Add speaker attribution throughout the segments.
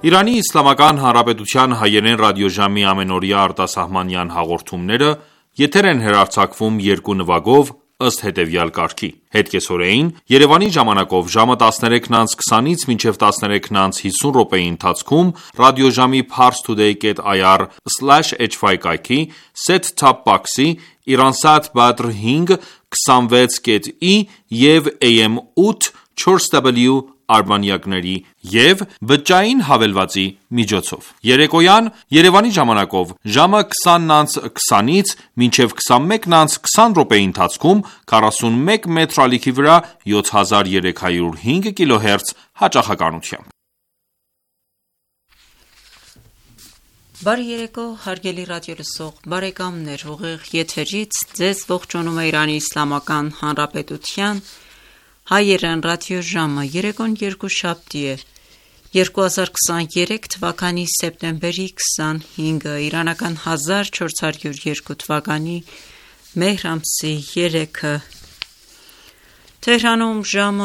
Speaker 1: Իրանի Իսլամական Հանրապետության հայերեն ռադիոժամի ամենօրյա արտասահմանյան հաղորդումները եթեր են հեռարձակվում երկու նվագով ըստ հետևյալ կարգի: Հետկեսօրեին Երևանի ժամանակով ժամը 13:20-ից մինչև 13:50 րոպեի ընթացքում ռադիոժամի parstoday.ir/hy կայքի set-top box-ի, Iransat Badr 5 26.i և AM 8 4W արբանյակների և բջջային հավելվածի միջոցով: Երեկոյան Երևանի ժամանակով ժամը 20:20-ից մինչև 21:20 րոպեի ընթացքում 41 մետր ալիքի վրա 7305 կիլոհերց հաճախականությամբ:
Speaker 2: Բարի երեկո հարգելի ռադիոլսող բարեկամներ, ուղիղ եթերից ձեզ ողջունում է Իրանի Իսլամական Հանրապետության հայերեն ռադիոժամը: Երեկոն երկուշաբթի է, 2023 թվականի սեպտեմբերի 25-ը, իրանական 1402 թվականի մեհր ամսի 3-ը: Թեհրանում ժամը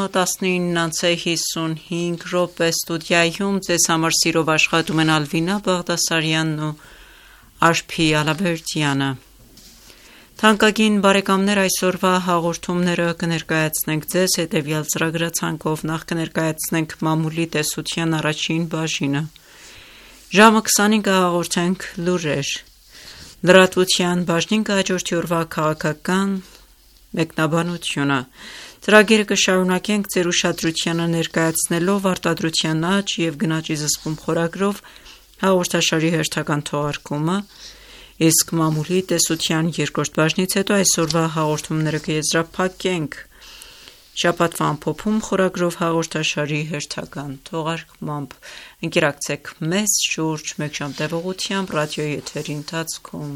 Speaker 2: 19:55 ստուդիայում ձեզ համար սիրով աշխատում են Ալվինա Բաղդասարյանն ու Աշփի Ալավերդյանը: Թանկագին բարեկամներ, այսօրվա հաղորդումները կներկայացնենք ձեզ հետևյալ ծրագրացանկով: Նախ կներկայացնենք մամուլի տեսության առաջին բաժինը, ժամը 20-ին կհաղորդենք լուրեր, լրատվության բաժնին կհաջորդի օրվա քաղաքական մեկնաբանությունը: Ծրագիրը կշարունակենք ձեր ուշադրությանը ներկայացնելով արտադրության աճ և գնաճի զսպում խորագրով հաղորդաշարի հերթական թողարկումը, իսկ մամուլի տեսության երկրորդ բաժնից հետո այսօրվա հաղորդումները կեզրափակենք շաբաթվա ամփոփում խորագրով հաղորդաշարի հերթական թողարկմամբ: Ընկերակցեք մեզ շուրջ մեկ ժամ տևողությամբ ռադիոյի եթերի ընթացքում: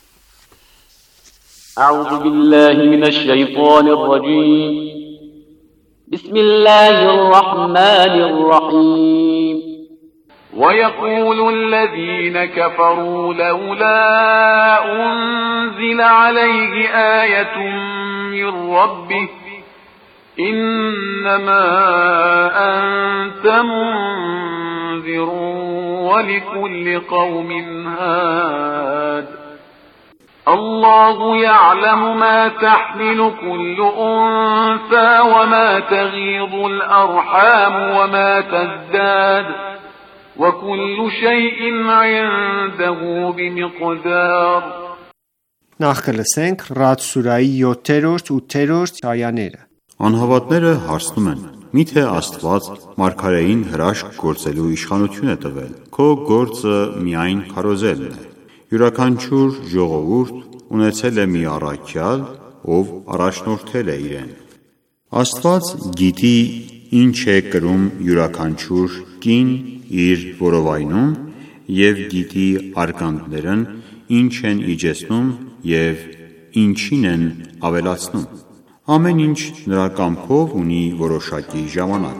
Speaker 3: وَيَقُولُ الَّذِينَ كَفَرُوا لَوْلَا أُنزِلَ عَلَيْهِ آيَةٌ مِّن رَّبِّهِ إِنَّمَا أَنتَ مُنذِرٌ وَلِكُلِّ قَوْمٍ هَادٍ اللَّهُ يَعْلَمُ مَا تَحْمِلُ كُلُّ أُنثَىٰ وَمَا تَغِيضُ الْأَرْحَامُ وَمَا تَزْدَادُ وَكُلُّ شَيْءٍ عِندَهُ بِمِقْدَارٍ
Speaker 4: Նախ կլսենք Ռադ սուրայի 7-րդ, 8-րդ այաները:
Speaker 5: Անհավատները հարցնում են. Միթե Աստված մարգարեին հրաշք գործելու իշխանություն է տվել: Քո գործը միայն քարոզելն է: Յուրաքանչյուր ժողովուրդ ունեցել է մի առաքյալ, ով առաջնորդել է իրեն: Աստված գիտի ինչ է կրում յուրաքանչյուր կին իր որովայնում և գիտի արգանդներն ինչ են իջեցնում և ինչին են ավելացնում: Ամեն ինչ նրա կամքով ունի որոշակի ժամանակ: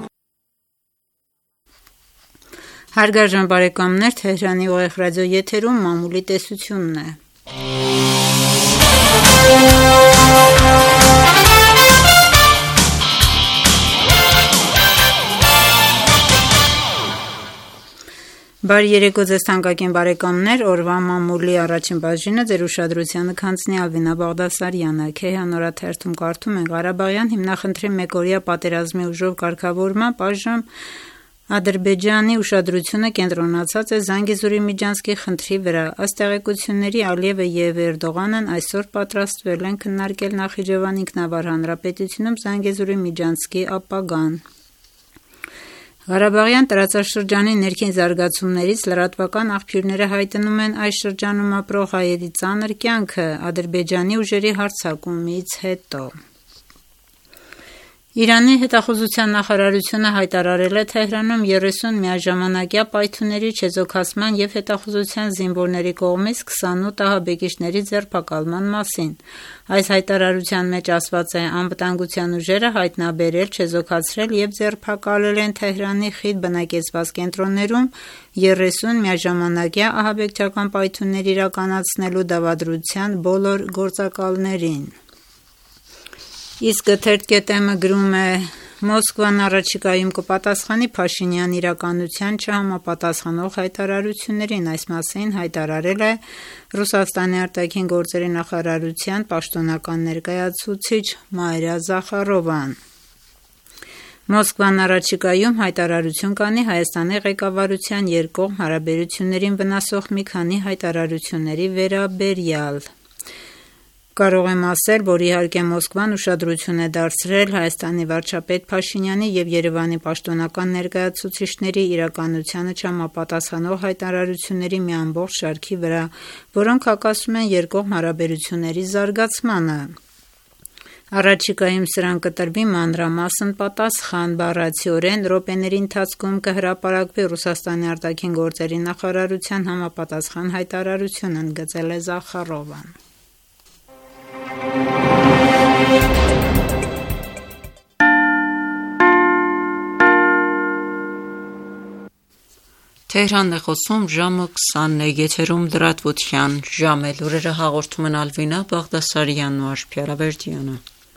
Speaker 2: Հարգարժան բարեկամներ, Թեհրանի ուղիղ ռադիոյի եթերում մամուլի տեսությունն է: Բարի երեկո ձեզ թանկագին բարեկամներ, օրվա մամուլի առաջին բաժինը ձեր ուշադրությանը կհանձնի Ալվինա Բաղդասարյանը: Քեհան օրաթերթում կարդում ենք. Ղարաբաղյան հիմնախնդրի մեկօրյա պատերազմի ուժով կարգավորմամբ այժմ Ադրբեջանի ուշադրությունը կենտրոնացած է Զանգեզուրի Միջանցքի խնդրի վրա: Ըստ տեղեկությունների Ալիևը և Էրդողանն այսօր պատրաստվել են քննարկել Նախիջևանի Ինքնավար Հանրապետությունում Զանգեզուրի միջանցքի ապագան: Ղարաբաղյան տարածաշրջանի ներքին զարգացումներից լրատվական աղբյուրները հայտնում են այս շրջանում ապրող հայերի ծանր կյանքը Ադրբեջանի ուժերի հարձակումից հետո: Իրանի հետախուզության նախարարությունը հայտարարել է Թեհրանում 30 միաժամանակյա պայթյունների չեզոքացման և հետախուզության զինվորների կողմից 28 ահաբեկիչների ձերբակալման մասին: Այս հայտարարության մեջ ասված է. «Անվտանգության ուժերը հայտնաբերել, չեզոքացրել և ձերբակալել են Թեհրանի խիտ բնակեցված կենտրոններում 30 միաժամանակյա ահաբեկչական պայթյուններ իրականացնելու դավադրության բոլոր գործակալներին»: Իսկ Թերթ.am-ը գրում է. Մոսկվան առաջիկայում կպատասխանի Փաշինյանի իրականության չհամապատասխանող հայտարարություններին, այս մասին հայտարարել է Ռուսաստանի արտաքին գործերի նախարարության պաշտոնական ներկայացուցիչ Մարիա Զախարովան։ Մոսկվան առաջիկայում հայտարարություն կանի Հայաստանի ղեկավարության երկկողմ հարաբերություններին վնասող մի քանի հայտարարությունների վերաբերյալ։ Կարող եմ ասել, որ իհարկե Մոսկվան ուշադրություն է դարձրել Հայաստանի վարչապետ Փաշինյանի և Երևանի պաշտոնական ներկայացուցիչների իրականությանը չհամապատասխանող հայտարարությունների մի ամբողջ շարքի վրա, որոնք հակասում են երկկողմ հարաբերությունների զարգացմանը։ Առաջիկայում սրան կտրվի մանրամասն պատասխան, բառացիորեն րոպեների ընթացքում կհրապարակվի Ռուսաստանի արտաքին գործերի նախարարության համապատասխան հայտարարություն, ընդգծել է Զախարովան։
Speaker 6: Թեհրանն է խոսում ժամը 20-ն է, եթերում լրատվության ժամ է, լուրերը հաղորդում են Ալվինա Բաղդասարյանն ու Աշխարհ Աբերդյանը։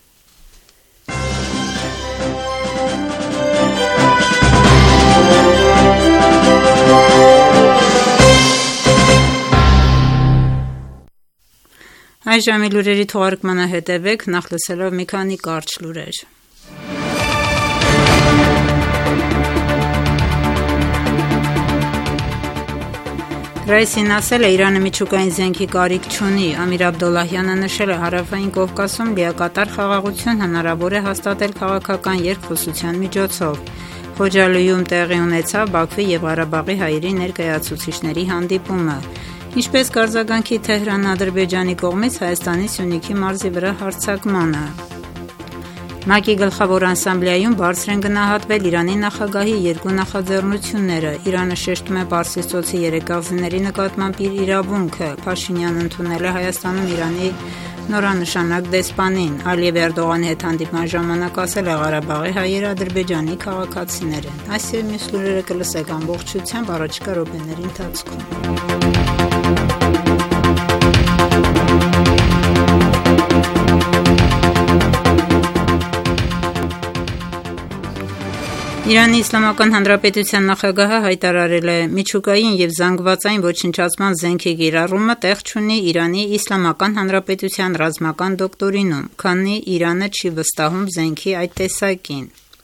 Speaker 2: Այս ժամի լուրերի թողարկմանը հետևեք, նախ լսելով մի քանի կարճ լուրեր։ Ռայսին ասել է, Իրանը միջուկային զենքի կարիք չունի։ Ամիր Աբդոլլահյանը նշել է, Հարավային Կովկասում լիակատար խաղաղություն հնարավոր է հաստատել քաղաքական երկխոսության միջոցով։ Խոջալույում տեղի ունեցավ Բաքվի և Ղարաբաղի հայերի ներկայացուցիչների հանդիպումը։ Ինչպես կարձագանքի Թեհրանն Ադրբեջանի կողմից Հայաստանի Սյունիքի մարզի վրա հարձակմանը։ ՄԱԿ-ի գլխավոր ասամբլեայում բարձր են գնահատվել Իրանի նախագահի երկու նախաձեռնությունները։ Իրանը շեշտում է Պարսից ծոցի երեկաղզիների նկատմամբ իր իրավունքը։ Փաշինյանն ընդունել է Հայաստանում Իրանի նորանշանակ դեսպանին։ Ալիև Էրդողանի հետ հանդիպման ժամանակ ասել է, Ղարաբաղի հայերը Ադրբեջանի քաղաքացիներ են։ Այս եւ մյուս լուրերը կլսեք ամբողջությամբ առաջիկա րոպեների ընթացքում։ Իրանի Իսլամական Հանրապետության նախագահը հայտարարել է, միջուկային և զանգվածային ոչնչացման զենքի կիրառումը տեղ չունի Իրանի Իսլամական Հանրապետության ռազմական դոկտրինում, քանի Իրանը չի վստահում զենքի այդ տեսակին։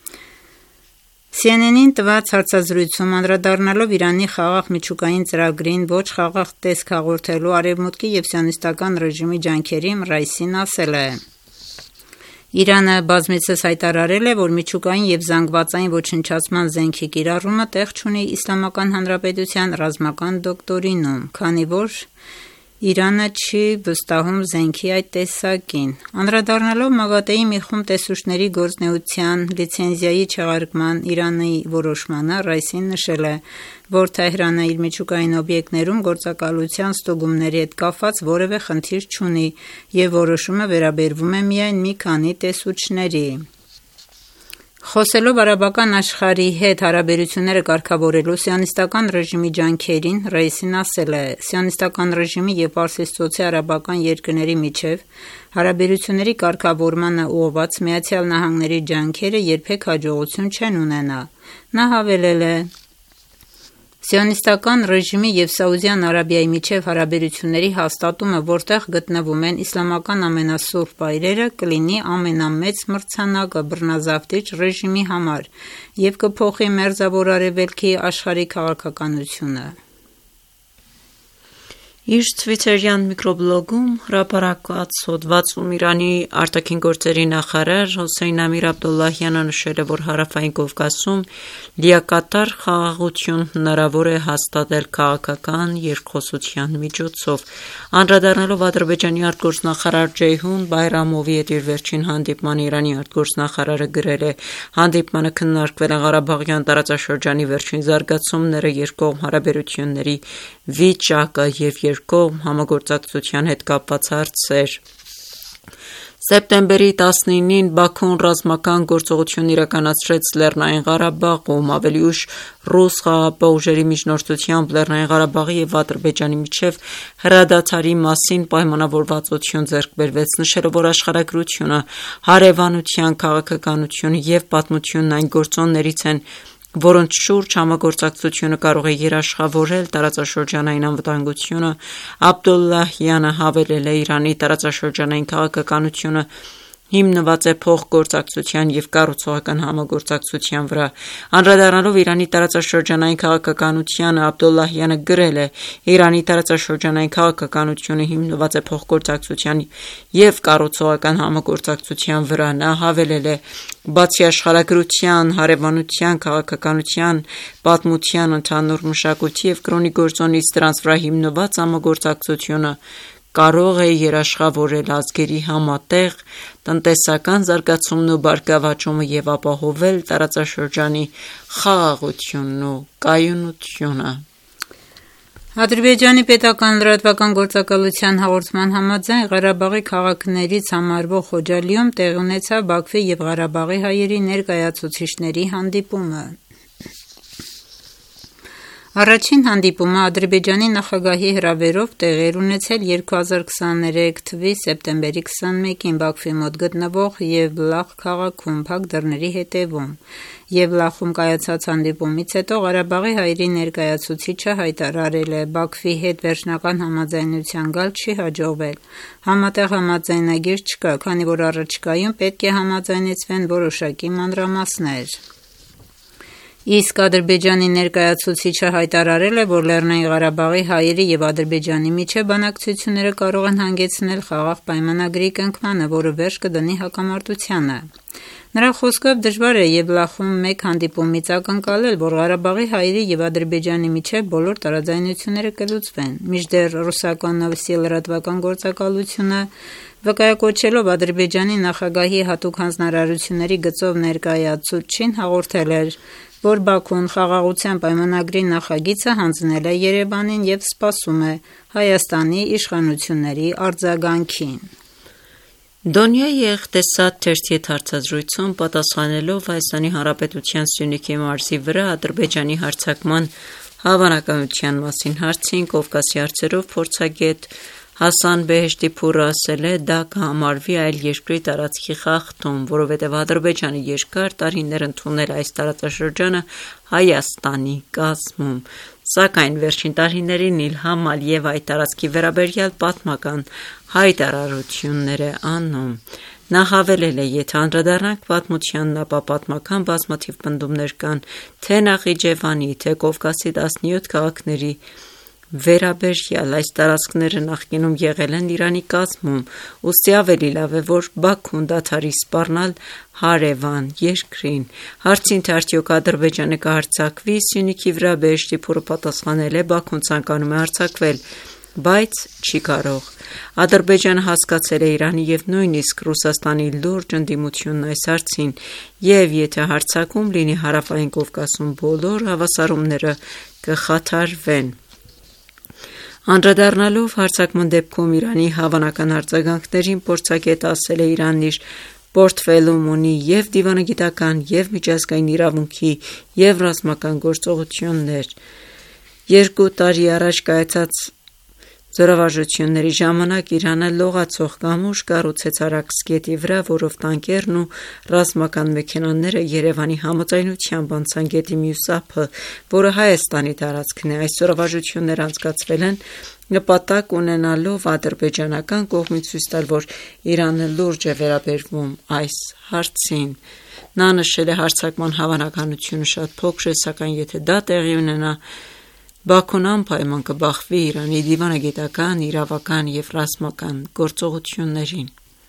Speaker 2: CNN-ին տված հարցազրույցում անդրադառնալով Իրանի խաղաղ միջուկային ծրագրին ոչ խաղաղ տեսք հաղորդելու Արևմուտքի և սիոնիստական ռեժիմի ջանքերին, Ռայսին ասել է. Իրանը բազմիցս հայտարարել է, որ միջուկային և զանգվածային ոչնչացման զենքի կիրառումը տեղ չունի Իսլամական Հանրապետության ռազմական դոկտրինում, քանի որ Իրանը չի վստահում զենքի այդ տեսակին։ Անդրադառնալով ՄԱԳԱՏԷ-ի մի խումբ տեսուչների գործունեության լիցենզիայի չեղարկման Իրանի որոշմանը, Ռայսին նշել է, որ Թեհրանը իր միջուկային օբյեկտներում գործակալության ստուգումների հետ կապված որևէ խնդիր չունի և որոշումը վերաբերվում է միայն մի քանի տեսուչների։ Խոսելով արաբական աշխարհի հետ հարաբերությունները կարգավորելու սիոնիստական ռեժիմի ջանքերին, Ռայսին ասել է. Սիոնիստական ռեժիմի և Պարսից ծոցի արաբական երկրների միջև հարաբերությունների կարգավորմանը ուղղված ԱՄՆ-ի ջանքերը երբեք հաջողություն չեն ունենա։ Նա հավելել է. Սիոնիստական ռեժիմի և Սաուդյան Արաբիայի միջև հարաբերությունների հաստատումը, որտեղ գտնվում են իսլամական ամենասուրբ վայրերը, կլինի ամենամեծ մրցանակը բռնազավթիչ ռեժիմի համար և կփոխի Մերձավոր Արևելքի աշխարհի քաղաքականությունը։
Speaker 6: Իր թվիթերյան միկրոբլոգում հրապարակված հոդվածում Իրանի արտաքին գործերի նախարար Հոսեյն Ամիր Աբդոլլահյանը նշել է, որ Հարավային Կովկասում լիակատար խաղաղություն հնարավոր է հաստատել քաղաքական երկխոսության միջոցով։ Անդրադառնալով Ադրբեջանի արտգործնախարար Ջեյհուն Բայրամովի հետ իր վերջին հանդիպմանը, Իրանի արտգործնախարարը գրել է. հանդիպմանը քննարկվել են Ղարաբաղյան տարածաշրջանի վերջին զարգացումները, երկկողմ հարաբերությունների վիճակը և երկկողմ համագործակցության հետ կապված հարցեր։ Սեպտեմբերի 19-ին Բաքուն ռազմական գործողություն իրականացրեց Լեռնային Ղարաբաղում, ավելի ուշ ռուս խաղաղապահ ուժերի միջնորդությամբ Լեռնային Ղարաբաղի և Ադրբեջանի միջև հրադադարի մասին պայմանավորվածություն ձեռք բերվեց, նշելով, որ աշխարհագրությունը, հարևանության քաղաքականությունը և պատմությունն այն գործոններից են, որոնց շուրջ համագործակցությունը կարող է երաշխավորել տարածաշրջանային անվտանգությունը, Աբդոլլահյանը հավելել է. Իրանի տարածաշրջանային քաղաքականությունը հիմնված է փոխգործակցության և կառուցողական համագործակցության վրա։ Անդրադառնալով Իրանի տարածաշրջանային քաղաքականությանը, Աբդոլլահյանը գրել է. Իրանի տարածաշրջանային քաղաքականությունը հիմնված է փոխգործակցության և կառուցողական համագործակցության վրա։ Նա հավելել է. Բացի աշխարհագրության, հարևանության, քաղաքականության, պատմության, ընդհանուր մշակույթի և կրոնի գործոնից դրանց վրա հիմնված համագործակցությունը կարող է երաշխավորել ազգերի համատեղ տնտեսական զարգացումն ու բարգավաճումը և ապահովել տարածաշրջանի խաղաղությունն ու կայունությունը։
Speaker 2: Ադրբեջանի պետական լրատվական գործակալության հաղորդման համաձայն Ղարաբաղի քաղաքներից համարվող Խոջալիում տեղի ունեցավ Բաքվի և Ղարաբաղի հայերի ներկայացուցիչների հանդիպումը։ Առաջին հանդիպումը Ադրբեջանի նախագահի հրավերով տեղի էր ունեցել 2023 թվականի սեպտեմբերի 21-ին Բաքվի մոտ գտնվող Եվլախ քաղաքում, փակ դռների հետևում։ Եվլախում կայացած հանդիպումից հետո Ղարաբաղի հայերի ներկայացուցիչը հայտարարել է. Բաքվի հետ վերջնական համաձայնության գալ չի հաջողվել։ Համատեղ համաձայնագիր չկա, քանի որ առաջիկայում պետք է համաձայնեցվեն որոշակի մանրամասներ։ Իսկ Ադրբեջանի ներկայացուցիչը հայտարարել է, որ Լեռնային Ղարաբաղի հայերի և Ադրբեջանի միջև բանակցությունները կարող են հանգեցնել խաղաղ պայմանագրի կնքմանը, որը վերջ կդնի հակամարտությանը։ Նրա խոսքով դժվար է Եվլախում մեկ հանդիպումից ակնկալել, որ Ղարաբաղի հայերի և Ադրբեջանի միջև բոլոր տարաձայնությունները կլուծվեն, մինչդեռ ռուսական Նովոստի լրատվական գործակալությունը վկայակոչելով Ադրբեջանի նախագահի հատուկ հանձնարարությունների գծով ներկայացուցչին հաղորդել էր, որ Բաքուն խաղաղության պայմանագրի նախագիծը հանձնել է Երևանին և սպասում է Հայաստանի իշխանությունների արձագանքին։
Speaker 6: Դոնյայի Էղտեսադ թերթի հետ հարցազրույցում պատասխանելով Հայաստանի Հանրապետության Սյունիքի մարզի վրա Ադրբեջանի հարձակման հավանականության մասին հարցին Կովկասի հարցերով փորձագետ Հասան Բեհեշտիփուրը ասել է. դա կհամարվի այլ երկրի տարածքի խախտում, որովհետև Ադրբեջանը երկար տարիներ ընդունել այս տարածաշրջանը Հայաստանի կազմում, սակայն վերջին տարիներին Իլհամ Ալիևը այդ տարածքի վերաբերյալ պատմական հայտարարություններ է անում։ Նա հավելել է. եթե անդրադառնանք պատմությանն, ապա պատմական բազմաթիվ պնդումներ կան թե Նախիջևանի, թե Կովկասի 17 քաղաքների վերաբերյալ։ Այս տարածքները նախկինում եղել են Իրանի կազմում, ուստի ավելի լավ է, որ Բաքուն դադարի սպառնալ հարևան երկրին։ Հարցին, թե արդյոք Ադրբեջանը կհարձակվի Սյունիքի վրա, Բեհեշտիփուրը պատասխանել է. Բաքուն ցանկանում է հարձակվել, բայց չի կարող։ Ադրբեջանը հասկացել է Իրանի և նույնիսկ Ռուսաստանի լուրջ ընդդիմությունն այս հարցին, և եթե հարձակում լինի հարավային Կովկասում, բոլոր հավասարումները կխաթարվեն։ Անդրադառնալով հարձակման դեպքում Իրանի հավանական արձագանքներին, փորձագետը ասել է. Իրանն իր պորտֆելում ունի և դիվանագիտական, և միջազգային իրավունքի, և ռազմական գործողություններ։ 2 տարի առաջ կայացած զորավարժությունների ժամանակ Իրանը լողացող կամուրջը կառուցեց Արաքս գետի վրա, որով տանկերն ու ռազմական մեքենաները Երևանի համաձայնությամբ անցան գետի մյուս ափը, որը Հայաստանի տարածքն է։ Այս զորավարժությունները անցկացվել են նպատակ ունենալով ադրբեջանական կողմից ցույց տալ, որ Իրանը լուրջ է վերաբերվում այս հարցին։ Նա նշել է. հարձակման հավանականությունը շատ փոքր է, սակայն եթե դա տեղի ունենա, Բաքուն անպայման կբախվի Իրանի դիվանագիտական, իրավական և ռազմական գործողություններին։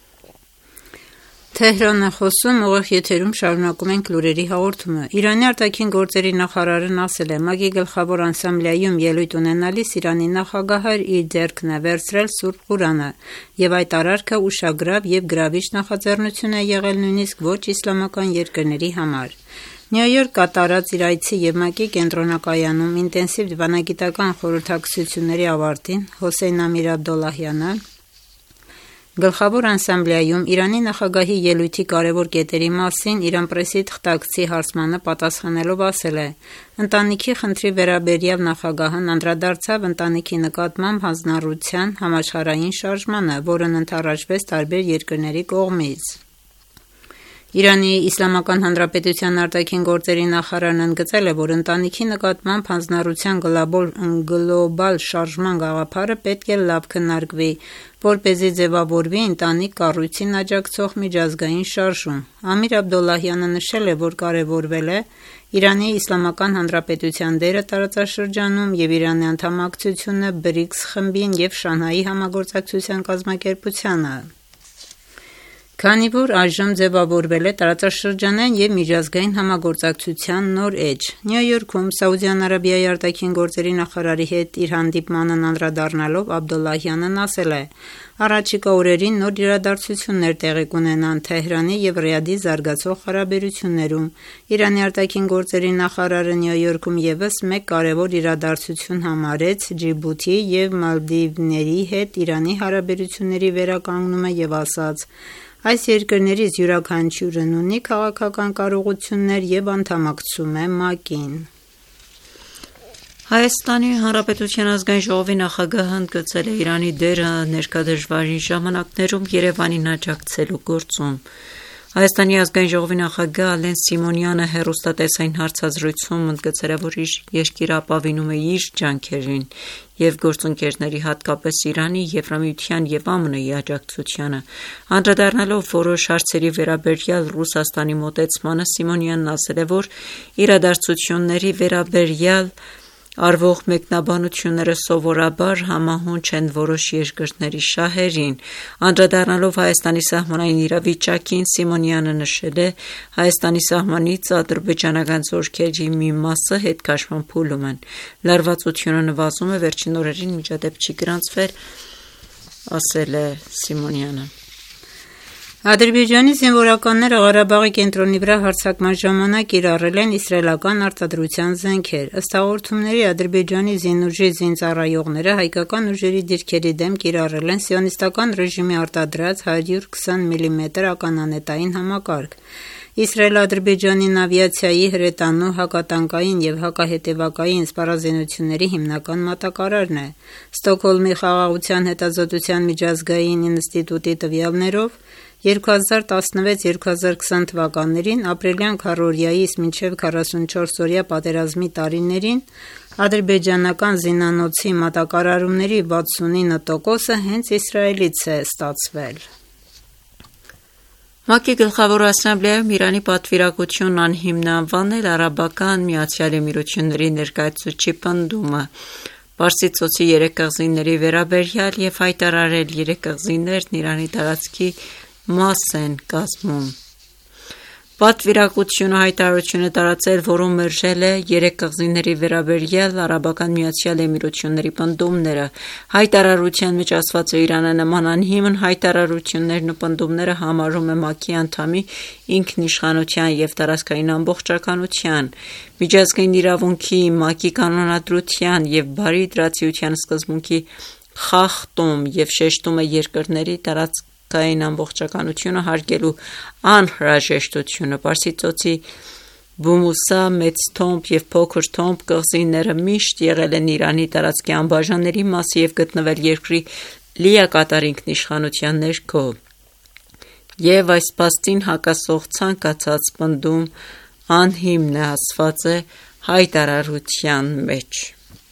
Speaker 2: Թեհրան է խոսում, ուղիղ եթերում շարունակում ենք լուրերի հաղորդումը։ Իրանի արտաքին գործերի նախարարն ասել է. ՄԱԳ-ի գլխավոր ասամբլեայում ելույթ ունենալիս Իրանի նախագահը իր ձեռքն է վերցրել Սուրբ Ղուրանը, և այդ արարքը ուշագրավ և գրավիչ նախաձեռնություն է եղել նույնիսկ ոչ իսլամական երկրների համար։ Նյու Յորք կատարած իր այցի և ՄԱԿ-ի կենտրոնակայանում ինտենսիվ դիվանագիտական խորհրդակցությունների ավարտին Հոսեյն Ամիր Աբդոլլահյանը Գլխավոր ասամբլեայում Իրանի նախագահի ելույթի կարևոր կետերի մասին Իրան պրեսի թղթակցի հարցմանը պատասխանելով ասել է. «Ընտանիքի խնդրի վերաբերյալ նախագահն անդրադարձավ ընտանիքի նկատմամբ հանձնառության համաշխարհային շարժմանը, որն ընդառաջվեց տարբեր երկրների կողմից»։ Իրանի Իսլամական Հանրապետության արտաքին գործերի նախարարն ընդգծել է, որ ընտանիքի նկատմամբ հանձնառության գլոբալ շարժման գաղափարը պետք է լավ քննարկվի, որպեսզի ձևավորվի ընտանիք կառույցին աջակցող միջազգային շարժում։ Ամիր Աբդոլլահյանը նշել է, որ կարևորվել է Իրանի Իսլամական Հանրապետության դերը տարածաշրջանում և Իրանի անդամակցությունը BRICS խմբին և Շանհայի համագործակցության կազմակերպությանը։ Քանի որ այժմ ձևավորվել է տարածաշրջանային և միջազգային համագործակցության նոր էջ։ Նյու Յորքում Սաուդյան Արաբիայի արտաքին գործերի նախարարի հետ իր հանդիպմանն անդրադառնալով Աբդոլլահյանն ասել է. «Առաջիկա օրերին նոր իրադարձություններ տեղի կունենան Թեհրանի և Ռիադի զարգացող հարաբերություններում»։ Իրանի արտաքին գործերի նախարարը Նյու Յորքում ևս մեկ կարևոր իրադարձություն համարեց Ջիբութի և Մալդիվների հետ Իրանի հարաբերությունների վերականգնումը և ասաց. «Այս երկրներից յուրաքանչյուրն ունի քաղաքական կարողություններ և անդամակցում է ՄԱԿ-ին»։
Speaker 6: Հայաստանի Հանրապետության ազգային ժողովի նախագահը ընդգծել է Իրանի դերը ներկա դժվարին ժամանակներում Երևանին աջակցելու գործում։ Հայաստանի ազգային ժողովի նախագահ Ալեն Սիմոնյանը հեռուստատեսային հարցազրույցում ընդգծել է, որ իր երկիրը ապավինում է իր ջանքերին և գործընկերների, հատկապես Իրանի, Եվրամիության և ԱՄՆ-ի աջակցությանը։ Անդրադառնալով որոշ հարցերի վերաբերյալ Ռուսաստանի մոտեցմանը, Սիմոնյանն ասել է, որ իրադարձությունների վերաբերյալ արվող մեկնաբանությունները սովորաբար համահունչ են որոշ երկրների շահերին։ Անդրադառնալով Հայաստանի սահմանային իրավիճակին, Սիմոնյանը նշել է. «Հայաստանի սահմանից ադրբեջանական զորքերի մի մասը հետքաշման փուլում են։ Լարվածությունը նվազում է, վերջին օրերին միջադեպ չի գրանցվել», ասել է Սիմոնյանը։
Speaker 2: Ադրբեջանի զինվորականները Ղարաբաղի կենտրոնի վրա հարձակման ժամանակ կիրառել են իսրայելական արտադրության զենքեր։ Ըստ հաղորդումների, Ադրբեջանի զինուժի զինծառայողները հայկական ուժերի դիրքերի դեմ կիրառել են սիոնիստական ռեժիմի արտադրած 120 մմ ականանետային համակարգ։ Իսրայել-ադրբեջանյան ավիացիայի հրետանու հակատանկային և հակահետևակային սպառազինությունների հիմնական մատակարարն է։ Ստոկհոլմի խաղաղության հետազոտության միջազգային ինստիտուտի տվյալներով 2016-2020 թվականներին ապրիլյան քառօրյայից մինչև 44-օրյա պատերազմի տարիներին ադրբեջանական զինանոցի մատակարարումների 69%-ը հենց Իսրայելից է ստացվել։
Speaker 6: ՄԱԿ-ի գլխավոր ասամբլեայում Իրանի պատվիրակությունն անհիմնանվանել Արաբական Միացյալ Էմիրությունների ներկայացուցչի պնդումը Պարսից ծոցի երեք կղզիների վերաբերյալ և հայտարարել երեք կղզիներն Իրանի տարածքի մաս են կազմում։ Պատվիրակությունը հայտարարություն է տարածել, որում մերժել է երեք կղզիների վերաբերյալ Արաբական Միացյալ Էմիրությունների պնդումները։ Հայտարարության մեջ ասված է. «Իրանը նման անհիմն հայտարարություններն ու պնդումները համարում է ՄԱԿ-ի անդամի ինքնիշխանության և տարածքային ամբողջականության, միջազգային իրավունքի, ՄԱԿ-ի կանոնադրության և բարի դրացիության սկզբունքի խախտում և շեշտում է երկրների տարածքային ամբողջականությունը հարգելու անհրաժեշտությունը։ Պարսից ծոցի Բումուսա, Մեծ Թոմբ և Փոքր Թոմբ կղզիները միշտ եղել են Իրանի տարածքի անբաժանելի մաս և գտնվել երկրի լիակատար ինքնիշխանության ներքո, և այս փաստին հակասող ցանկացած պնդում անհիմն է», ասված է հայտարարության մեջ։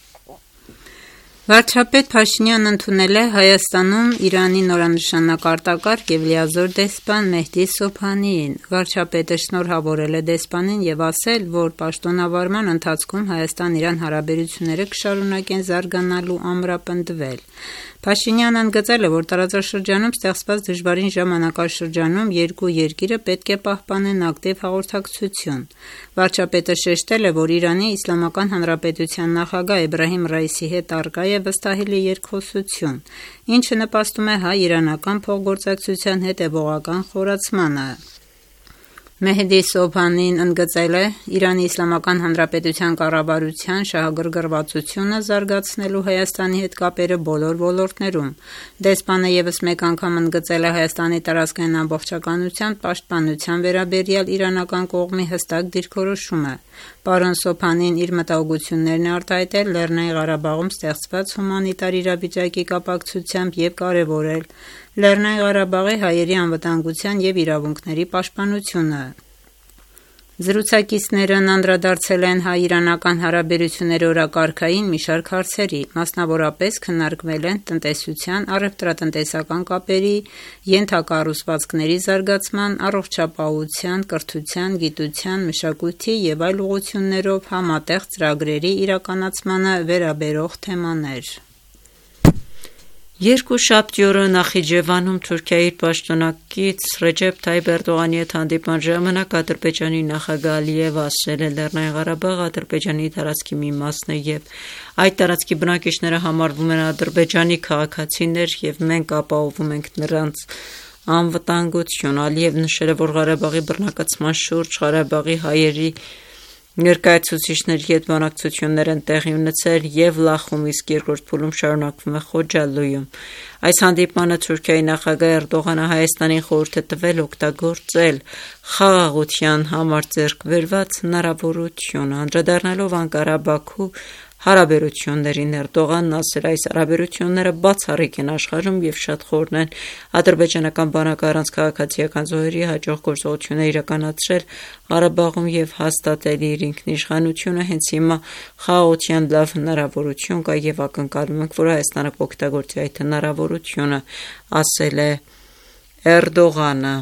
Speaker 2: Վարչապետ Փաշինյանն ընդունել է Հայաստանում Իրանի նորանշանակ արտակարգ և լիազոր դեսպան Մեհդի Սոբհանիին։ Վարչապետը շնորհավորել է դեսպանին և ասել, որ պաշտոնավարման ընթացքում Հայաստան-Իրան հարաբերությունները կշարունակեն զարգանալ ու ամրապնդվել։ Փաշինյանն ընդգծել է, որ տարածաշրջանում ստեղծված դժվարին ժամանակաշրջանում երկու երկիրը պետք է պահպանեն ակտիվ հաղորդակցություն։ Վարչապետը շեշտել է, որ Իրանի Իսլամական Հանրապետության նախագահ Էբրահիմ Ռայիսի հետ առկա է վստահելի երկխոսություն, ինչը նպաստում է հայ-իրանական փոխգործակցության հետևողական խորացմանը։ Մեհդի Սոբհանին ընդգծել է Իրանի Իսլամական Հանրապետության կառավարության շահագրգռվածությունը զարգացնելու Հայաստանի հետ կապերը բոլոր ոլորտներում։ Դեսպանը ևս մեկ անգամ ընդգծել է Հայաստանի տարածքային ամբողջականության պաշտպանության վերաբերյալ իրանական կողմի հստակ դիրքորոշումը։ Պարոն Սոբհանին իր մտահոգություններն է արտահայտել Լեռնային Ղարաբաղում ստեղծված հումանիտար իրավիճակի կապակցությամբ եւ կարեւորել Լեռնային Ղարաբաղի հայերի անվտանգության եւ իրավունքների պաշտպանությունը։ Զրուցակիցներն անդրադարձել են հայ-իրանական հարաբերությունների օրակարգային մի շարք հարցերի, մասնավորապես քննարկվել են տնտեսության, առևտրատնտեսական կապերի, ենթակառուցվածքների զարգացման, առողջապահության, կրթության, գիտության, մշակույթի եւ այլ ուղղություններով համատեղ ծրագրերի իրականացմանը վերաբերող թեմաներ։ Երկուշաբթի օրը Նախիջևանում Թուրքիայի պաշտոնակից Ռեջեփ Թայիփ Էրդողանի հետ հանդիպման ժամանակ Ադրբեջանի նախագահ Ալիևը ասել է Լեռնային Ղարաբաղը Ադրբեջանի տարածքի մի մասն է եւ այդ տարածքի բնակիչները համարվում են Ադրբեջանի քաղաքացիներ եւ մենք ապահովում ենք նրանց անվտանգություն։ Ալիևն նշել է, որ Ղարաբաղի բռնակցման շուրջ Ղարաբաղի հայերի ներկայացուցիչների հետ բանակցություններ են տեղի ունեցել եւ Լախում, իսկ երկրորդ փուլում շարունակվում է Խոջալույում։ Այս հանդիպմանը Թուրքիայի նախագահ Էրդողանը Հայաստանին խորհուրդ է տվել օգտագործել խաղաղության համար ձեռք բերված հնարավորություն, անդրադառնալով Անկարա-Բաքու հարաբերություններին Էրդողանն ասել այս հարաբերությունները բացառիկ են աշխարհում եւ շատ խորն են ադրբեջանական բանակը առանց քաղաքացիական զոհերի հաջող գործողություններ իրականացրել Ղարաբաղում եւ հաստատել իր ինքնիշխանությունը հենց հիմա խաղաղության լավ հնարավորություն կա եւ ակնկալում ենք, որ Հայաստանը կօգտագործի այդ հնարավորությունը, ասել է Էրդողանը։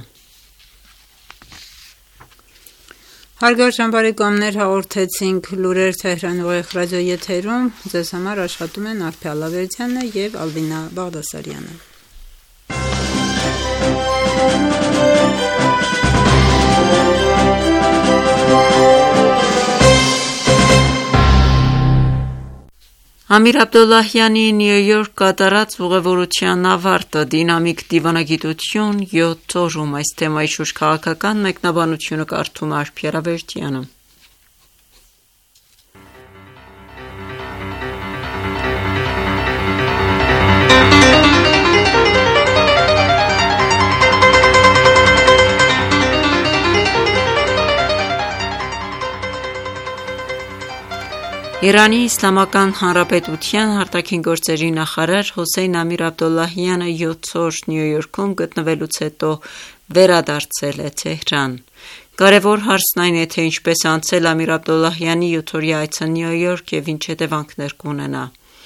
Speaker 2: Հարգարժան բարեկամներ, հաղորդեցինք լուրեր Թեհրան ուղիղ ռադիոեթերում, ձեզ համար աշխատում են Արփի Ալավերդյանը եւ Ալվինա Բաղդասարյանը։ Ամիր Աբդոլլահյանի Նյու Յորք կատարած ուղևորության ավարտը, դինամիկ դիվանագիտություն 7 օրում, այս թեմայի շուրջ քաղաքական մեկնաբանությունը կարդում է Արփի Ալավերդյանը։ Իրանի Իսլամական Հանրապետության արտաքին գործերի նախարար Հոսեյն Ամիր Աբդոլլահյանը 7 օր Նյու Յորքում գտնվելուց հետո վերադարձել է Թեհրան։ Կարևոր հարցն այն է, թե ինչպես անցել Ամիր Աբդոլլահյանի 7-օրյա այցը Նյու Յորք եւ ինչ հետևանքներ կունենա։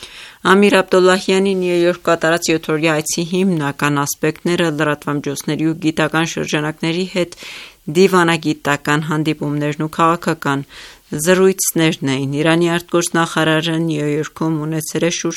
Speaker 2: Ամիր Աբդոլլահյանի Նյու Յորք կատարած 7-օրյա այցի հիմնական ասպեկտները լրատվամիջոցների ու գիտական շրջանակների հետ դիվանագիտական հանդիպումներն ու քաղաքական զրույցներն էին։ Իրանի արտգործնախարարը Նյու Յորքում ունեցել է շուրջ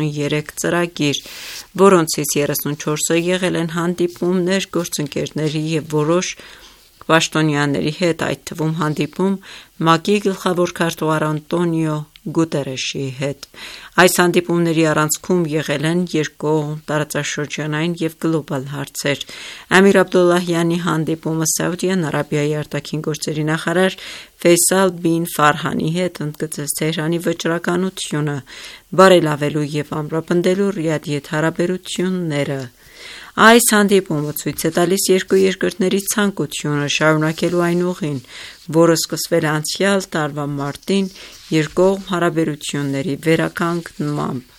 Speaker 2: 43 ծրագիր, որոնցից 34-ը եղել են հանդիպումներ գործընկերների եւ որոշ պաշտոնյաների հետ, այդ թվում հանդիպում ՄԱԿ-ի գլխավոր քարտուղար Անտոնիո Գուտերեշի հետ։ Այս հանդիպումների առանցքում եղել են երկկողմ, տարածաշրջանային եւ գլոբալ հարցեր։ Ամիր Աբդոլլահյանի հանդիպումը Սաուդյան Արաբիայի արտաքին գործերի նախարար Ֆեյսալ բին Ֆարհանի հետ ընդգծեց Թեհրանի վճռականությունը բարելավելու եւ ամրապնդելու Ռիադի հետ հարաբերությունները։ Այս հանդիպումը ցույց է տալիս երկու երկրների ցանկությունը շարունակելու այն ուղին, որը սկսվել է անցյալ տարվա մարտին երկկողմ հարաբերությունների վերականգնմամբ։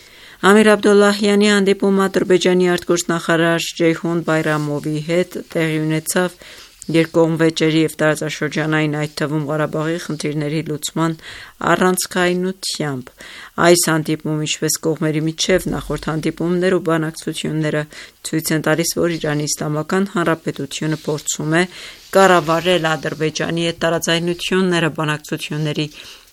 Speaker 2: Ամիր Աբդոլլահյանի հանդիպումը Ադրբեջանի արտգործնախարար Ջեյհուն Բայրամովի հետ տեղի ունեցավ երկկողմ վեճերի եւ տարածաշրջանային, այդ թվում Ղարաբաղի խնդիրների լուծման առանցքայնությամբ։ Այս հանդիպումը, ինչպես կողմերի միջև նախորդ հանդիպումներ ու բանակցությունները, ցույց են տալիս, որ Իրանի Իսլամական Հանրապետությունը փորձում է կառավարել Ադրբեջանի հետ տարաձայնությունները բանակցությունների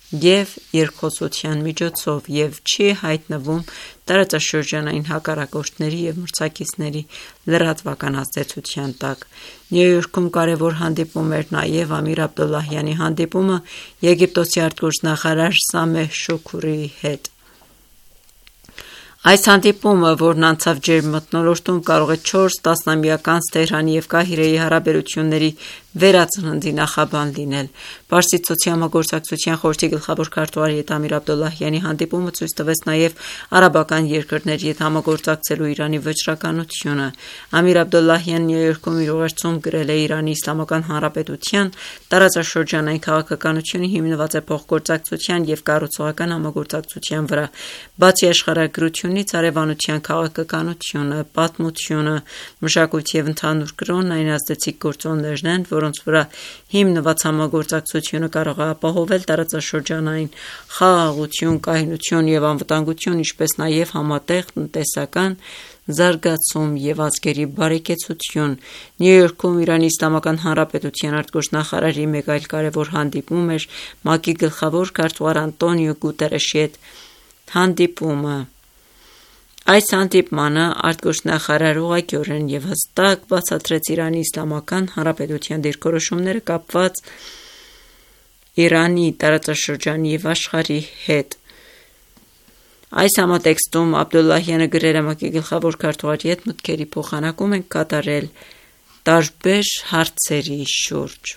Speaker 2: եւ երկխոսության միջոցով եւ չի հայտնվում տարածաշրջանային հակառակորդների եւ մրցակիցների լրատվական ազդեցության տակ։ Նյու Յորքում կարևոր հանդիպում էր նաեւ Ամիր Աբդոլլահյանի հանդիպումը Եգիպտոսի արտգործնախարար Սամեհ Շոքուրիի հետ։
Speaker 6: Այս հանդիպումը, որն անցավ ջերմ մթնոլորտում, կարող է 4 տասնամյականց Թեհրանի և Կահիրեի հարաբերությունների վերածննդի նախաբան լինել։ Պարսից ծոցի համագործակցության խորհրդի գլխավոր քարտուղար Ետ Ամիր Աբդոլլահյանի հանդիպումը ցույց տվեց նաև արաբական երկրների հետ համագործակցելու Իրանի վճռականությունը։ Ամիր Աբդոլլահյանն Նյու Յորքում իր ուղերձում գրել է Իրանի Իսլամական Հանրապետության տարածաշրջանային քաղաքականությունը հիմնված է փոխգործակցության և կառուցողական համագործակցության վրա։ Բացի աշխարհագրությունից, հարևանության քաղաքականությունը, պատմությունը, մշակույթի և ընդհանուր կրոնն այն ազդեցիկ գործոններն են, որոնց վրա հիմնված համագործակցությունը կարող է ապահովել տարածաշրջանային խաղաղություն, կայունություն և անվտանգություն, ինչպես նաև համատեղ տնտեսական զարգացում և ազգերի բարեկեցություն։ Նյու Յորքում Իրանի Իսլամական Հանրապետության արտգործնախարարի մեկ այլ կարևոր հանդիպում էր ՄԱԿ-ի գլխավոր քարտուղար Անտոնիո Գուտերեշի հետ հանդիպումը։ Այս հանդիպմանը արտգործնախարարը ուղղակիորեն և հստակ բացատրեց Իրանի Իսլամական Հանրապետության դիրքորոշումները կապված Իրանի, տարածաշրջանի և աշխարհի հետ։ Այս համատեքստում Աբդոլլահյանը գրել է ՄԱԿ-ի գլխավոր քարտուղարի հետ մտքերի փոխանակում ենք կատարել տարբեր հարցերի շուրջ։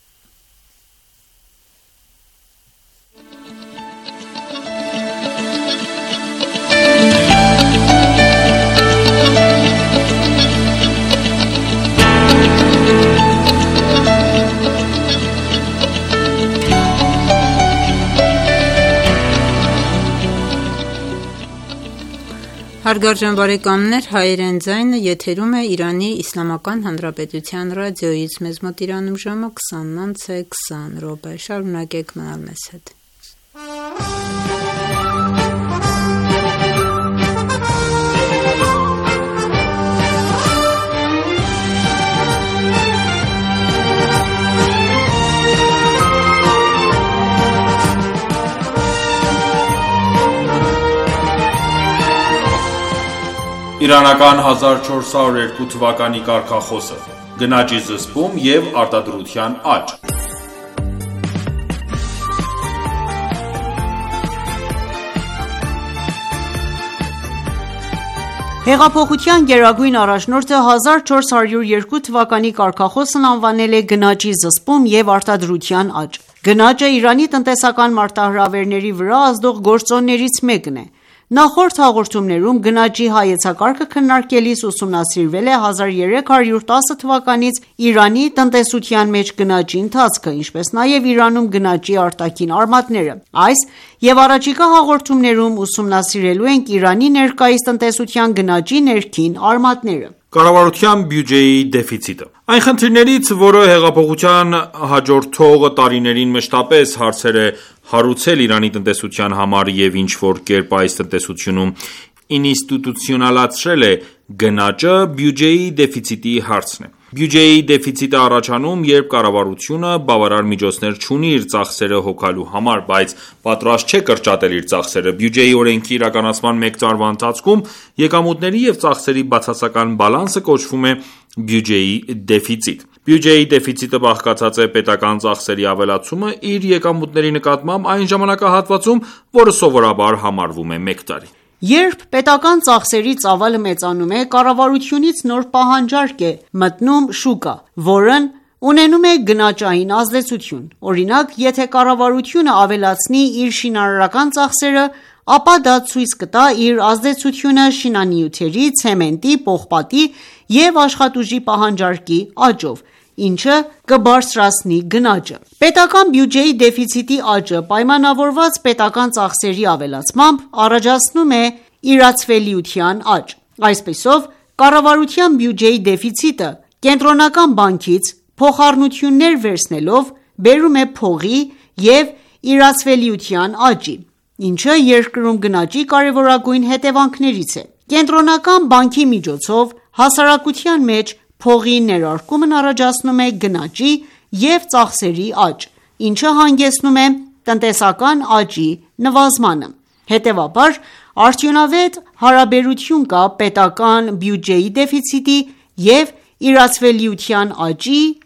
Speaker 2: Հարգարժան բարեկամներ, հայերեն ձայնը եթերում է Իրանի Իսլամական Հանրապետության ռադիոյից։ Մեզ մոտ Իրանում ժամը 20:20 Շարունակեք մնալ մեզ հետ։
Speaker 1: Իրանական 1402 թվականի կարգախոսը՝ գնաճի զսպում և արտադրության աճ։
Speaker 7: Հեղափոխության գերագույն առաջնորդը 1402 թվականի կարգախոսն անվանել է գնաճի զսպում և արտադրության աճ։ Գնաճը Իրանի տնտեսական մարտահրավերների վրա ազդող գործոններից մեկն է։ Նախորդ հաղորդումներում գնաճի հայեցակարգը քննարկելիս ուսումնասիրվել է 1310 թվականից Իրանի տնտեսության մեջ գնաճի ընթացքը, ինչպես նաև Իրանում գնաճի արտաքին արմատները։ Այս և առաջիկա հաղորդումներում ուսումնասիրելու ենք Իրանի ներկայիս տնտեսության գնաճի ներքին արմատները։
Speaker 1: Կառավարության բյուջեի դեֆիցիտը։ Այն խնդիրներից, որը հեղափոխության հաջորդող տարիներին մշտապես հարցեր է հարուցել Իրանի տնտեսության համար և ինչ-որ կերպ այս տնտեսությունում ինստիտուցիոնալացրել է գնաճը, բյուջեի դեֆիցիտի հարցն է։ Բյուջեի դեֆիցիտը առաջանում, երբ կառավարությունը բավարար միջոցներ չունի իր ծախսերը հոգալու համար, բայց պատրաստ չէ կրճատել իր ծախսերը։ Բյուջեի օրենքի իրականացման մեկ տարվա ընթացքում եկամուտների և ծախսերի բացասական բալանսը կոչվում է բյուջեի դեֆիցիտ։ Բյուջեի դեֆիցիտը բաղկացած է պետական ծախսերի ավելացումը իր եկամուտների նկատմամբ այն ժամանակահատվածում, որը սովորաբար համարվում է մեկ տարի։
Speaker 7: Երբ պետական ծախսերի ծավալը մեծանում է, կառավարությունից նոր պահանջարկ է մտնում շուկա, որն ունենում է գնաճային ազդեցություն։ Օրինակ, եթե կառավարությունը ավելացնի իր շինարարական ծախսերը, ապա դա ցույց կտա իր ազդեցությունը շինանյութերի, ցեմենտի, պողպատի և աշխատուժի պահանջարկի աճով, ինչը կբարձրացնի գնաճը։ Պետական բյուջեի դեֆիցիտի աճը պայմանավորված պետական ծախսերի ավելացմամբ առաջացնում է իրացվելիության աճ։ Այսպիսով, կառավարության բյուջեի դեֆիցիտը կենտրոնական բանկից փոխառնություններ վերցնելով բերում է փողի և իրացվելիության աճի, ինչը երկրում գնաճի կարևորագույն հետևանքներից է։ Կենտրոնական բանկի միջոցով հասարակության մեջ փողի ներարկումն առաջացնում է գնաճի և ծախսերի աճ, ինչը հանգեցնում է տնտեսական աճի նվազմանը։ Հետևաբար, արդյունավետ հարաբերություն կա պետական բյուջեի դեֆիցիտի և իրացվելիության աճի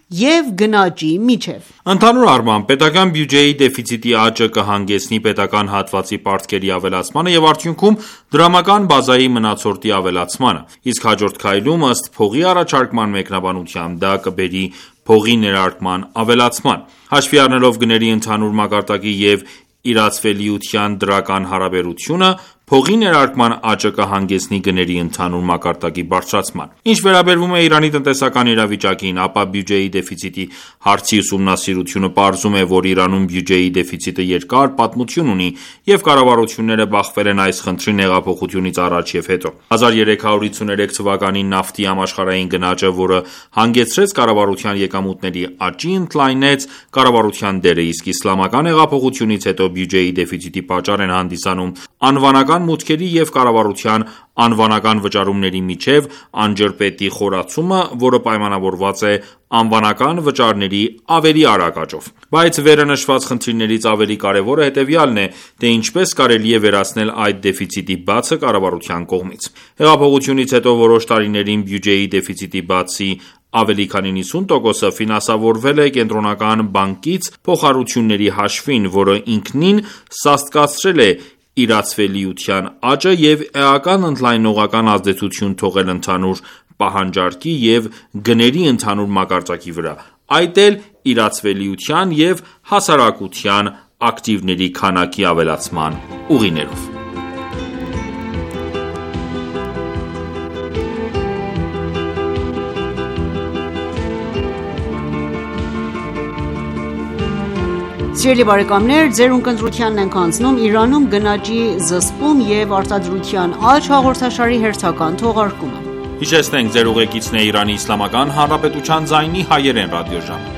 Speaker 7: և գնաճի միջև։
Speaker 1: Ընդհանուր առմամբ, պետական բյուջեի դեֆիցիտի աճը կհանգեցնի պետական հատվածի պարտքերի ավելացմանը և արդյունքում դրամական բազայի մնացորդի ավելացմանը, իսկ հաջորդ քայլում, ըստ փողի առաջարկման մեկնաբանության, դա կբերի փողի ներարկման ավելացման։ Հաշվի առնելով գների ընդհանուր մակարդակի և իրացվելիության դրական հարաբերությունը, փողի ներարկման աճը կհանգեցնի գների ընդհանուր մակարդակի բարձրացման։ Ինչ վերաբերում է Իրանի տնտեսական իրավիճակին, ապա բյուջեի դեֆիցիտի հարցի ուսումնասիրությունը պարզում է, որ Իրանում բյուջեի դեֆիցիտը երկար պատմություն ունի և կառավարությունները բախվել են այս խնդրին հեղափոխությունից առաջ և հետո։ 1353 թվականին նավթի համաշխարհային գնաճը, որը հանգեցրեց կառավարության եկամուտների աճի, ընդլայնեց կառավարության դերը, իսկ իսլամական հեղափոխությունից հետո բյուջեի դեֆիցիտի պատճառ են հանդիսանում անվանական մուտքերի և կառավարության անվանական վճարումների միջև անջրպետի խորացումը, որը պայմանավորված է անվանական վճարների ավելի արագ աճով։ Բայց վերը նշված խնդիրներից ավելի կարևորը հետևյալն է, թե ինչպես կարելի է վերացնել այդ դեֆիցիտի բացը կառավարության կողմից։ Հեղափոխությունից հետո որոշ տարիներին բյուջեի դեֆիցիտի բացի ավելի քանի 90%-ը ֆինանսավորվել է կենտրոնական բանկից փոխառությունների հաշվին, որը ինքնին սաստկացրել է իրացվելիության աճը և էական ընդլայնողական ազդեցություն թողել ընդհանուր պահանջարկի և գների ընդհանուր մակարդակի վրա, այդ էլ իրացվելիության և հասարակության ակտիվների քանակի ավելացման ուղիներով։
Speaker 7: Սիրելի բարեկամներ, ձեր ունկնդրությանն ենք անցնում Իրանում գնաճի զսպում և արտադրության աճ հաղորդաշարի հերթական թողարկումը։
Speaker 1: Հիշեցնենք, ձեր ուղեկիցն է Իրանի Իսլամական Հանրապետության ձայնի հայերեն ռադիոժամ։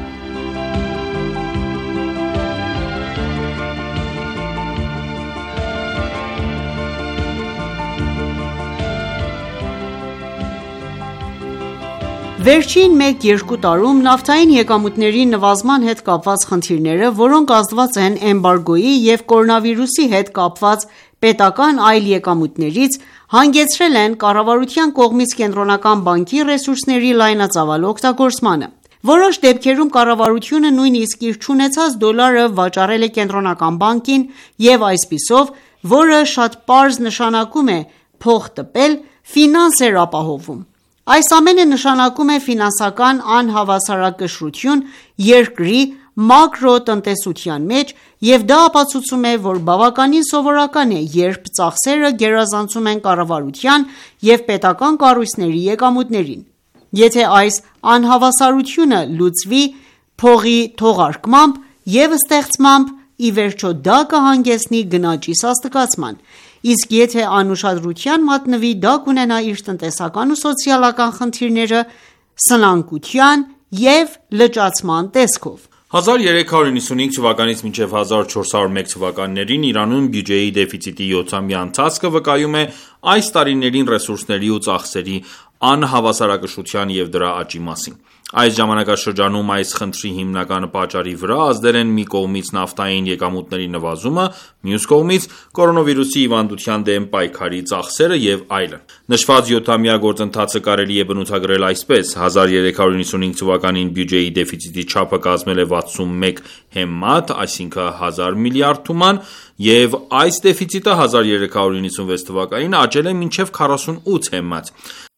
Speaker 7: Վերջին 1-2 տարում նավթային եկամուտների նվազման հետ կապված խնդիրները, որոնք ազդված են էմբարգոյի և կորոնավիրուսի հետ կապված պետական այլ եկամուտներից, հանգեցրել են կառավարության կողմից կենտրոնական բանկի ռեսուրսների լայնածավալ օգտագործմանը։ Որոշ դեպքերում կառավարությունը նույնիսկ իր չունեցած դոլարը վաճառել է կենտրոնական բանկին և այսպիսով, որը շատ պարզ նշանակում է փող տպել, ֆինանս էր ապահովում։ Այս ամենը նշանակում է ֆինանսական անհավասարակշռություն երկրի մակրոտնտեսության մեջ և դա ապացուցում է, որ բավականին սովորական է, երբ ծախսերը գերազանցում են կառավարության և պետական կառույցների եկամուտներին։ Եթե այս անհավասարությունը լուծվի փողի թողարկմամբ և ստեղծմամբ, ի վերջո դա կհանգեցնի գնաճի սաստկացման, իսկ եթե անուշադրության մատնվի, դա կունենա իր տնտեսական ու սոցիալական խնդիրները սնանկության և լճացման տեսքով։
Speaker 1: 1395 թվականից մինչև 1401 թվականներին Իրանում բյուջեի դեֆիցիտի 7-ամյա ընթացքը վկայում է այս տարիներին ռեսուրսների ու ծախսերի անհավասարակշռության և դրա աճի մասին։ Այս ժամանակաշրջանում այս խնդրի հիմնական պատճառի վրա ազդել են մի կողմից նավթային եկամուտների նվազումը, մյուս կողմից կորոնավիրուսի հիվանդության դեմ պայքարի ծախսերը և այլն։ Նշված 7-ամյա գործընթացը կարելի է բնութագրել այսպես. 1395 թվականին բյուջեի դեֆիցիտի չափը կազմել է 61 հեմմատ, այսինքն 1000 միլիարդ թուման, և այս դեֆիցիտը 1396 թվականին աճել է մինչև 48 հեմմատ,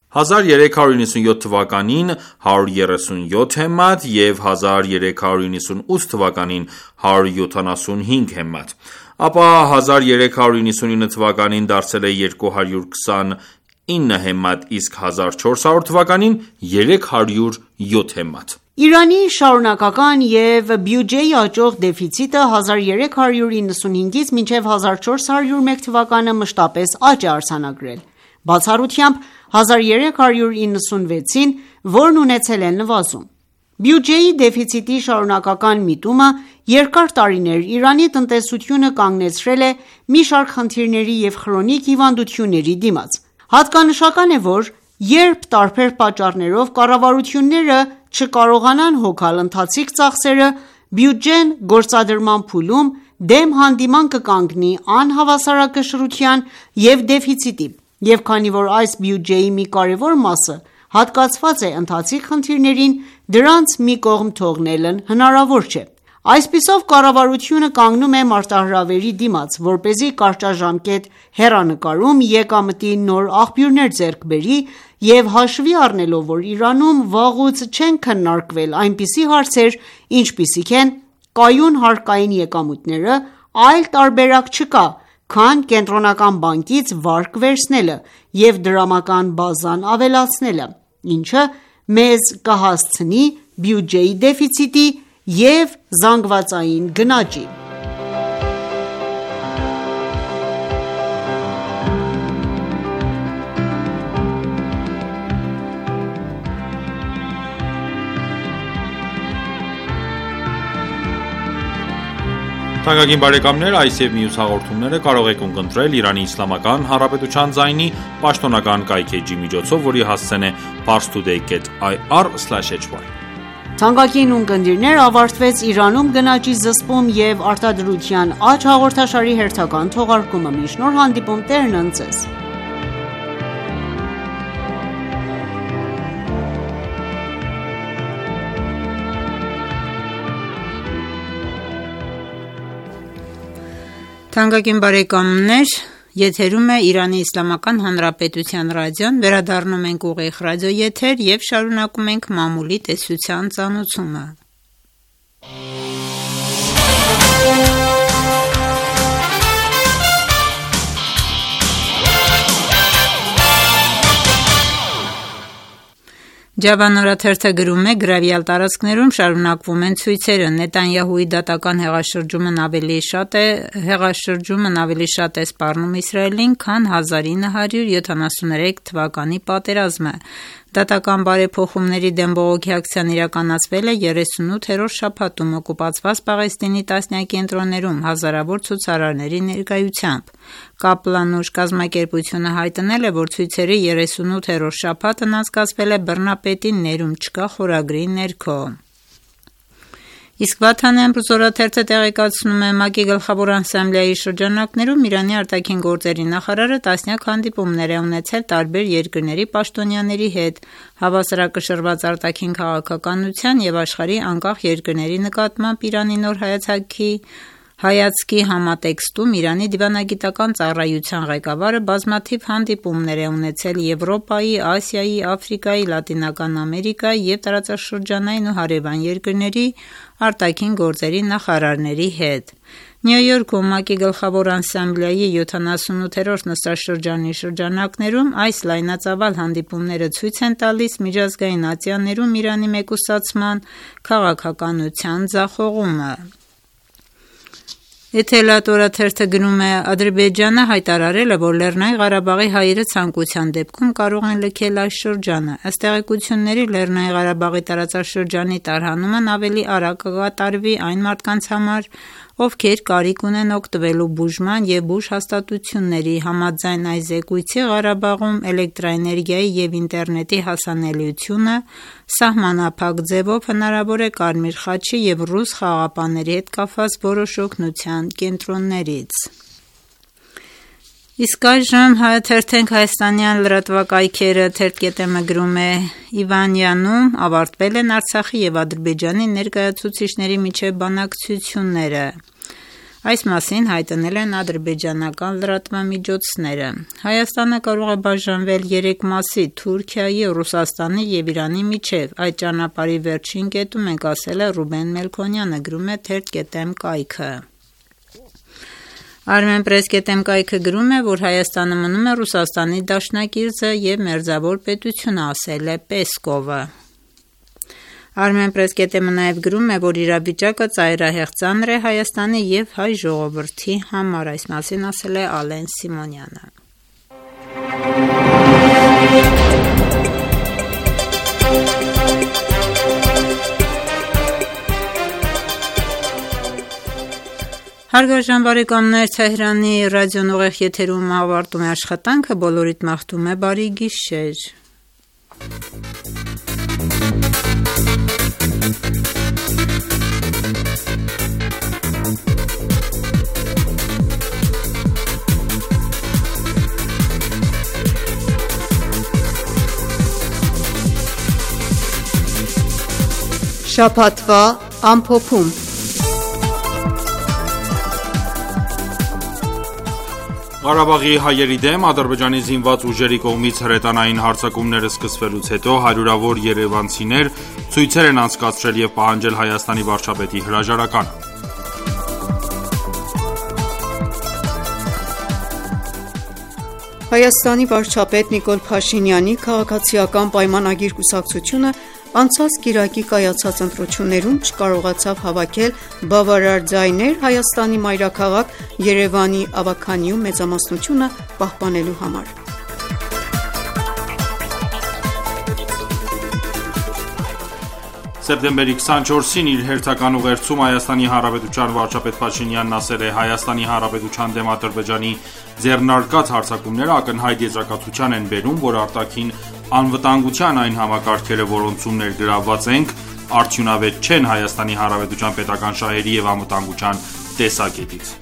Speaker 1: 1397 թվականին 137 հեմմատ և 1398 թվականին 175 հեմմատ, ապա 1399 թվականին դարձել է 229 հեմմատ, իսկ 1400 թվականին 307 հեմմատ։
Speaker 7: Իրանի շարունակական և բյուջեի աճող դեֆիցիտը 1395-ից մինչև 1401 թվականը մշտապես աճ է արձանագրել, բացառությամբ 1396-ին, որն ունեցել է նվազում։ Բյուջեի դեֆիցիտի շարունակական միտումը երկար տարիներ Իրանի տնտեսությունը կանգնեցրել է մի շարք խնդիրների և խրոնիկ հիվանդությունների դիմաց։ Հատկանշական է, որ երբ տարբեր պատճառներով կառավարությունները չկարողանան հոգալ ընթացիկ ծախսերը, բյուջեն գործադրման փուլում դեմ հանդիման կկանգնի անհավասարակշռության և դեֆիցիտի, և քանի որ այս բյուջեի մի կարևոր մասը հատկացված է ընթացիկ խնդիրներին, դրանց մի կողմ թողնելն հնարավոր չէ։ Այսպիսով կառավարությունը կանգնում է մարտահրավերի դիմաց, որպեսզի կարճաժամկետ հեռանկարում եկամտի նոր աղբյուրներ ձեռք բերի և հաշվի առնելով, որ Իրանում վաղուց չեն քննարկվել այնպիսի հարցեր, ինչպիսիք են կայուն հարկային եկամուտները, այլ տարբերակ չկա, քան կենտրոնական բանկից վարկ վերցնելը և դրամական բազան ավելացնելը, ինչը մեզ կհասցնի բյուջեի դեֆիցիտի և զանգվածային գնաճի։
Speaker 1: Թանկագին բարեկամներ, այս և մյուս հաղորդումները կարող եք ունկնդրել Իրանի Իսլամական Հանրապետության ձայնի պաշտոնական կայքէջի միջոցով, որի հասցեն է parstoday.ir/hy:
Speaker 7: Թանկագին ունկնդիրներ, ավարտվեց Իրանում գնաճի զսպում և արտադրության աճ հաղորդաշարի հերթական թողարկումը: Մինչ նոր հանդիպում, Տերն ընդ Ձեզ:
Speaker 2: Թանկագին բարեկամներ, եթերում է Իրանի Իսլամական Հանրապետության ռադիոն, վերադառնում ենք ուղիղ ռադիոեթեր և շարունակում ենք մամուլի տեսության ծանոթումը: Ջավան օրաթերթը գրում է. գրավյալ տարածքներում շարունակվում են ցույցերը, Նետանյահուի դատական հեղաշրջումն ավելի շատ է սպառնում Իսրայելին, քան 1973 թվականի պատերազմը: Դատական բարեփոխումների դեմ բողոքի ակցիան իրականացվել է 38-րդ շաբաթում օկուպացված Պաղեստինի տասնյակ կենտրոններում հազարավոր ցուցարարների ներկայությամբ: Կապլան Ուժ կազմակերպությունը հայտնել է, որ ցույցերի 38-րդ շաբաթն անցկացվել է բռնապետի «Ներում չկա» խորագրի ներքո: Իսկ Վաթան Էմրուզ օրաթերթը տեղեկացնում է. ՄԱԿ-ի Գլխավոր ասամբլեայի շրջանակներում Իրանի արտաքին գործերի նախարարը տասնյակ հանդիպումներ է ունեցել տարբեր երկրների պաշտոնյաների հետ հավասարակշռված արտաքին քաղաքականության և աշխարհի անկախ երկրների նկատմամբ Իրանի նոր հայացքի համատեքստում Իրանի դիվանագիտական ծառայության ղեկավարը բազմաթիվ հանդիպումներ է ունեցել Եվրոպայի, Ասիայի, Աֆրիկայի, Լատինական Ամերիկայի և տարածաշրջանային ու հարևան երկրների արտաքին գործերի նախարարների հետ: Նյու Յորքում ՄԱԿ-ի Գլխավոր ասամբլեայի 78-րդ նստաշրջանի շրջանակներում այս լայնածավալ հանդիպումները ցույց են տալիս Միջազգային Ասիաներում Իրանի մեկուսացման քաղաքականության ձախողումը: Էթելատ օրաթերթը գրում է. Ադրբեջանը հայտարարել է, որ Լեռնային Ղարաբաղի հայերը ցանկության դեպքում կարող են լքել այս շրջանը: Ըստ տեղեկությունների, Լեռնային Ղարաբաղի տարածաշրջանի տարհանումն ավելի արագ կկատարվի այն մարդկանց համար, ովքեր կարիք ունեն օգտվելու բուժման և բուժհաստատությունների: Համաձայն այս զեկույցի, Ղարաբաղում էլեկտրաէներգիայի և ինտերնետի հասանելիությունը սահմանափակ ձևով հնարավոր է Կարմիր խաչի և ռուս խաղաղապահների հետ կապված որոշ օգնության կենտրոններից: Իսկ այժմ հայաստանյան լրատվակայքերը: Թերթ.մ գրում է. Իվանյանում ավարտվել են Արցախի և Ադրբեջանի ներկայացուցիչների միջև բանակցությունները: Այս մասին հայտնել են ադրբեջանական լրատվամիջոցները: Հայաստանը կարող է բաժանվել երեք մասի՝ Թուրքիայի, Ռուսաստանի և Իրանի միջև: Այդ ճանապարհի վերջին կետում ենք, ասել է Ռուբեն Մելքոնյանը: Գրում է Թերթ.մ կայքը: Armenpress.am կայքը գրում է, որ Հայաստանը մնում է Ռուսաստանի դաշնակիցը և մերձավոր պետությունը, ասել է Պեսկովը: Armenpress.am-ը նաև գրում է, որ իրավիճակը ծայրահեղ ծանր է Հայաստանի և հայ ժողովրդի համար: Այս մասին ասել է Ալեն Սիմոնյանը: Հարգարժան բարեկամներ, Թեհրանի ռադիոն ուղիղ եթերում ավարտում է աշխատանքը: Բոլորիդ մաղթում է բարի գիշեր:
Speaker 7: Շաբաթվա ամփոփում։
Speaker 1: Ղարաբաղի հայերի դեմ Ադրբեջանի զինված ուժերի կողմից հրետանային հարձակումները սկսվելուց հետո հարյուրավոր երևանցիներ ցույցեր են անցկացրել և պահանջել Հայաստանի վարչապետի հրաժարականը։
Speaker 7: Հայաստանի վարչապետ Նիկոլ Փաշինյանի քաղաքացիական պայմանագիր կուսակցությունը անցած կիրակի կայացած ընտրություններում չկարողացավ հավաքել բավարար ձայներ Հայաստանի մայրաքաղաք Երևանի ավագանիում մեծամասնությունը պահպանելու համար։
Speaker 1: Սեպտեմբերի 24-ին իր հերթական ուղերձում Հայաստանի Հանրապետության վարչապետ Փաշինյանն ասել է. «Հայաստանի Հանրապետության դեմ Ադրբեջանի ձեռնարկած հարձակումները ակնհայտ եզրակացության են բերում, որ արտաքին անվտանգության այն համակարգերը, որոնցում ներգրավված ենք, արդյունավետ չեն Հայաստանի Հանրապետության պետական շահերի և անվտանգության տեսակետից»։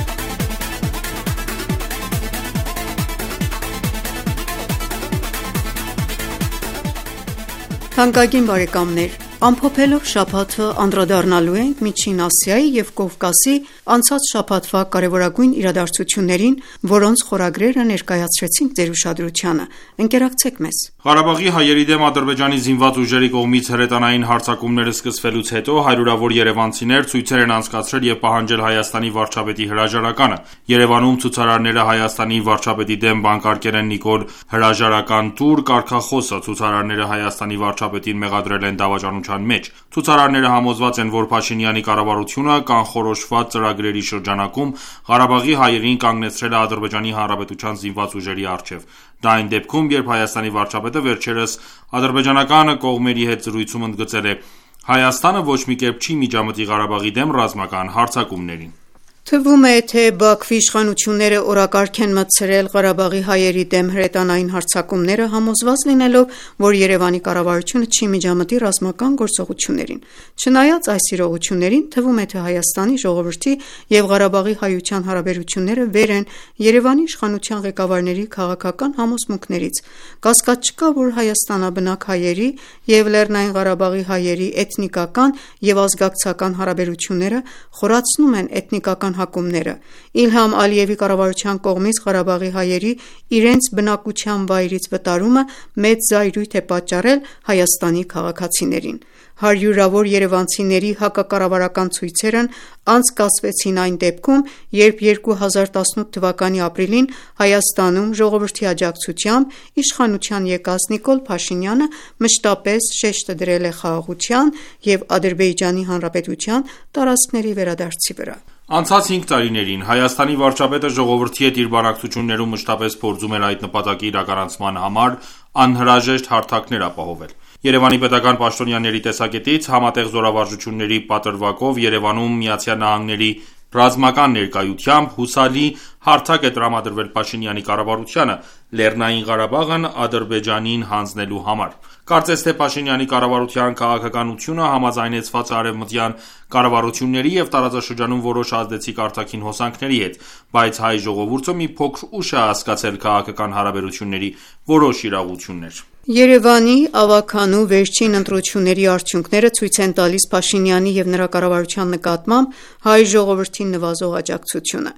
Speaker 7: Թանկագին բարեկամներ, ամփոփելով շաբաթը անդրադառնալու ենք Միջին Ասիայի և Կովկասի անցած շաբաթվա կարևորագույն իրադարձություններին, որոնց խորագրերը ներկայացրեցինք ձեր ուշադրությանը։ Ընկերակցեք մեզ։
Speaker 1: Ղարաբաղի հայերի դեմ Ադրբեջանի զինված ուժերի կողմից հրետանային հարձակումները սկսվելուց հետո հարյուրավոր երևանցիներ ցույցեր են անցկացրել և պահանջել Հայաստանի վարչապետի հրաժարականը։ Երևանում ցուցարարները Հայաստանի վարչապետի դեմ բանկարկել են Նիկոլ հրաժարական տուր կարգախոսը, ցուցարարները Հայաստանի վարչապետին մեղադրել են դավաճանության մեջ։ Ցուցարարները համոզված են, որ Փաշինյանի կառավարությունը կանխորոշված ծրագրերի շրջանակում Ղարաբաղի հայերին կանգնեցրել է Ադրբեջանի Հանրապետության զինված ուժերի առջև։ Դա այն դեպքում, երբ Հայաստանի վարչապետը վերջերս ադրբեջանական կողմերի հետ զրույցում ընդգծել է. «Հայաստանը ոչ մի կերպ չի միջամտի Ղարաբաղի դեմ ռազմական հարձակումներին»։
Speaker 7: Թվում է, թե Բաքվի իշխանությունները օրակարգ են մտցրել Ղարաբաղի հայերի դեմ հրետանային հարձակումները, համոզված լինելով, որ Երևանի կառավարությունը չի միջամտի ռազմական գործողություններին։ Չնայած այս իրողություններին, թվում է, թե Հայաստանի ժողովրդի և Ղարաբաղի հայության հարաբերությունները վեր են Երևանի իշխանության ղեկավարների քաղաքական համոզմունքներից։ Կասկած չկա, որ հայաստանաբնակ հայերի և Լեռնային Ղարաբաղի հայերի էթնիկական և ազգակցական հարաբերությունները խորացնում են էթնիկական հակումները։ Իլհամ Ալիևի կառավարության կողմից Ղարաբաղի հայերի իրենց բնակության վայրից վտարումը մեծ զայրույթ է պատճառել Հայաստանի քաղաքացիներին։ Հարյուրավոր երևանցիների հակակառավարական ցույցերն անցկացվեցին այն դեպքում, երբ 2018 թվականի ապրիլին Հայաստանում ժողովրդի աջակցությամբ իշխանության եկած Նիկոլ Փաշինյանը մշտապես շեշտը դրել է խաղաղության և Ադրբեջանի Հանրապետության տարածքների վերադարձի վրա։
Speaker 1: Անցած 5 տարիներին Հայաստանի վարչապետը ժողովրդի հետ իր բանակցություններում մշտապես փորձում էր այդ նպատակի իրականացման համար անհրաժեշտ հարթակներ ապահովել։ Երևանի պետական պաշտոնյաների տեսակետից համատեղ զորավարժությունների պատրվակով Երևանում ԱՄՆ-ի ռազմական ներկայությամբ հուսալի հարթակ է տրամադրվել Փաշինյանի կառավարությանը Լեռնային Ղարաբաղն Ադրբեջանին հանձնելու համար։ Կարծես թե Փաշինյանի կառավարության քաղաքականությունը համաձայնեցված է արևմտյան կառավարությունների և տարածաշրջանում որոշ ազդեցիկ արտաքին հոսանքների հետ, բայց հայ ժողովուրդը մի փոքր ուշ է հասկացել քաղաքական հարաբերությունների որոշ իրողություններ։
Speaker 7: Երևանի ավագանու վերջին ընտրությունների արդյունքները ցույց են տալիս Փաշինյանի և նրա կառավարության նկատմամբ հայ ժողովրդի նվազող աջակցությունը։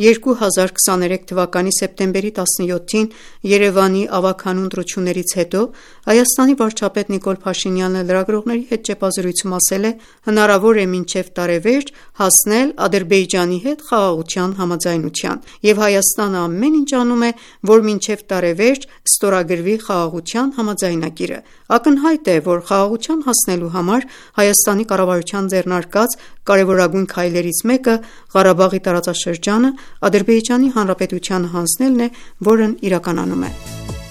Speaker 7: 2023 թվականի սեպտեմբերի 17-ին Երևանի ավագանու ընտրություններից հետո Հայաստանի վարչապետ Նիկոլ Փաշինյանը լրագրողների հետ ճեպազրույցում ասել է. «Հնարավոր է մինչև տարեվերջ հասնել Ադրբեջանի հետ խաղաղության համաձայնության, և Հայաստանը ամեն ինչ անում է, որ մինչև տարեվերջ ստորագրվի խաղաղության համաձայնագիրը։ Ակնհայտ է, որ խաղաղության հասնելու համար Հայաստանի կառավարության ձեռնարկած կարևորագույն քայլերից մեկը Ղարաբաղի տարածաշրջանը Ադրբեջանի Հանրապետությանը հանձնելն է, որն իրականանում է»։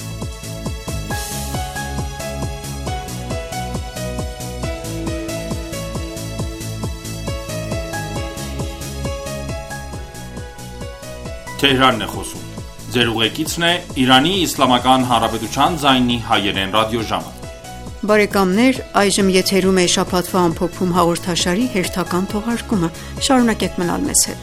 Speaker 7: Շարունակեք մնալ մեզ հետ։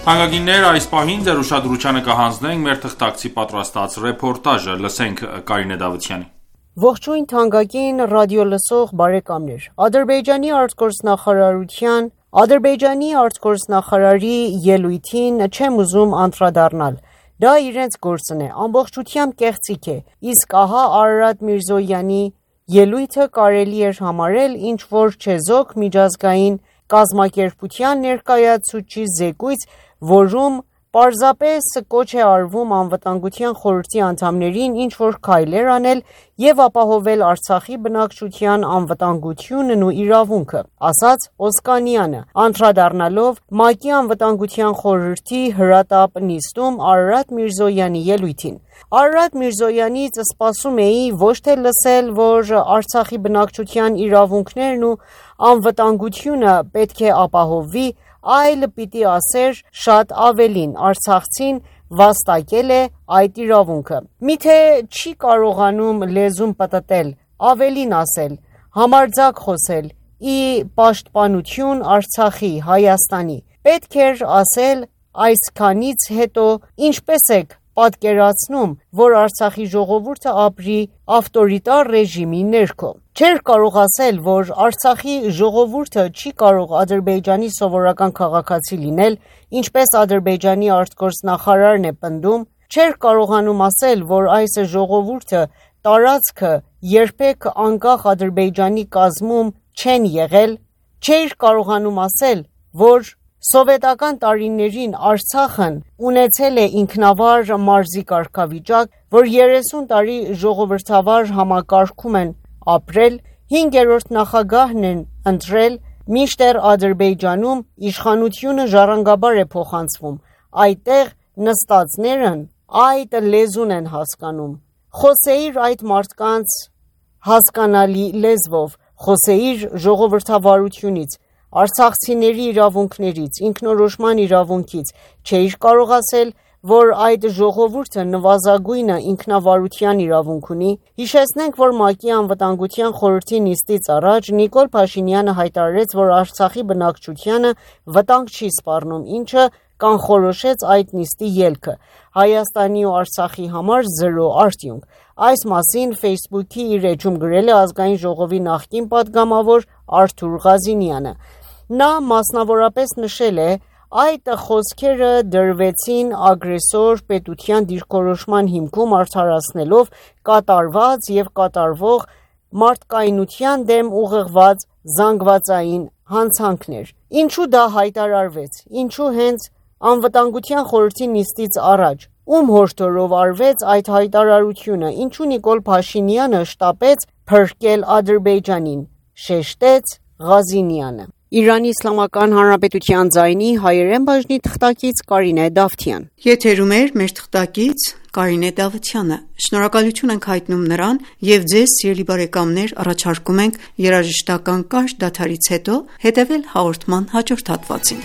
Speaker 1: Թանկագիններ, այս պահին ձեր ուշադրությանը կհանձնենք մեր թղթակցի պատրաստած ռեպորտաժը, լսենք Կարինե Դավթյանի։
Speaker 7: Ողջույն թանկագին ռադիոլսող բարեկամներ։ Ադրբեջանի արտգործնախարարի ելույթին չեմ ուզում անդրադառնալ։ Դա իրենց գործն է, ամբողջությամբ կեղծիք է։ Իսկ ահա Արարատ Միրզոյանի ելույթը կարելի էր համարել ինչ-որ չեզոք միջազգային կազմակերպության ներկայացուցչի զեկույց, որում պարզապես կոչ է արվում Անվտանգության խորհրդի անդամներին ինչ-որ քայլեր անել և ապահովել Արցախի բնակչության անվտանգությունն ու իրավունքը, ասաց Օսկանյանը, անդրադառնալով ՄԱԿ-ի Անվտանգության խորհրդի հրատապ նիստում Արարատ Միրզոյանի ելույթին։ Արարատ Միրզոյանից սպասում էի ոչ թե լսել, որ Արցախի բնակչության իրավունքներն ու անվտանգությունը պետք է ապահովվի, այլ պիտի ասեր շատ ավելին, արցախցին վաստակել է այդ իրավունքը։ Միթե չի կարողանում լեզուն պտտել, ավելին ասել, համարձակ խոսել, ի պաշտպանություն Արցախի, Հայաստանի։ Պետք էր ասել այսքանից հետո ինչպես եք պատկերացնում, որ Արցախի ժողովուրդը ապրի ավտորիտար ռեժիմի ներքո։ Չէր կարող ասել, որ Արցախի ժողովուրդը չի կարող Ադրբեջանի սովորական քաղաքացի լինել, ինչպես Ադրբեջանի արտգործնախարարն է պնդում։ Չէր կարողանում ասել, որ այս ժողովուրդը տարածքը երբեք անկախ Ադրբեջանի կազմում չեն եղել։ Չէր կարողանում ասել, որ սովետական տարիներին Արցախն ունեցել է ինքնավար մարզի կարգավիճակ, որ 30 տարի ժողովրդավար համակարգում են ապրել, 5-րդ նախագահն են ընտրել, մինչդեռ Ադրբեջանում իշխանությունը ժառանգաբար է փոխանցվում, այդտեղ նստածներն այդ լեզուն են հասկանում։ Խոսեիր այդ մարդկանց հասկանալի լեզվով, խոսեիր ժողովրդավարությունից, արցախցիների իրավունքներից, ինքնորոշման իրավունքից, չէիր կարող ասել, որ այդ ժողովուրդը նվազագույնը ինքնավարության իրավունք ունի։ Հիշեցնենք, որ ՄԱԿ-ի Անվտանգության խորհրդի նիստից առաջ Նիկոլ Փաշինյանը հայտարարեց, որ Արցախի բնակչությանը վտանգ չի սպառնում, ինչը կանխորոշեց այդ նիստի ելքը։ Հայաստանի ու Արցախի համար 0 արդյունք։ Այս մասին Facebook-ի իր էջում գրել է Ազգային ժողովի նախկին պատգամավոր Արթուր Ղազինյանը։ Նա մասնավորապես նշել է, այդ խոսքերը դրվեցին ագրեսոր պետության դիրքորոշման հիմքում արդարացնելով կատարված և կատարվող մարդկայնության դեմ ուղղված զանգվածային հանցանքներ։ Ինչու դա հայտարարվեց, ինչու հենց Անվտանգության խորհրդի նիստից առաջ, ում հորդորով արվեց այդ հայտարարությունը, ինչու Նիկոլ Փաշինյանը շտապեց փրկել Ադրբեջանին, շեշտեց Ղազինյանը։ Իրանի Իսլամական Հանրապետության ձայնի հայերեն բաժնի թղթակից Կարինե Դավթյան։
Speaker 2: Եթերում է մեր թղթակից Կարինե Դավթյանը։ Շնորհակալություն ենք հայտնում նրան եւ ձեզ, սիրելի բարեկամներ, առաջարկում ենք երաժշտական կարճ դադարից հետո հետևել հաղորդման հաջորդ հատվածին։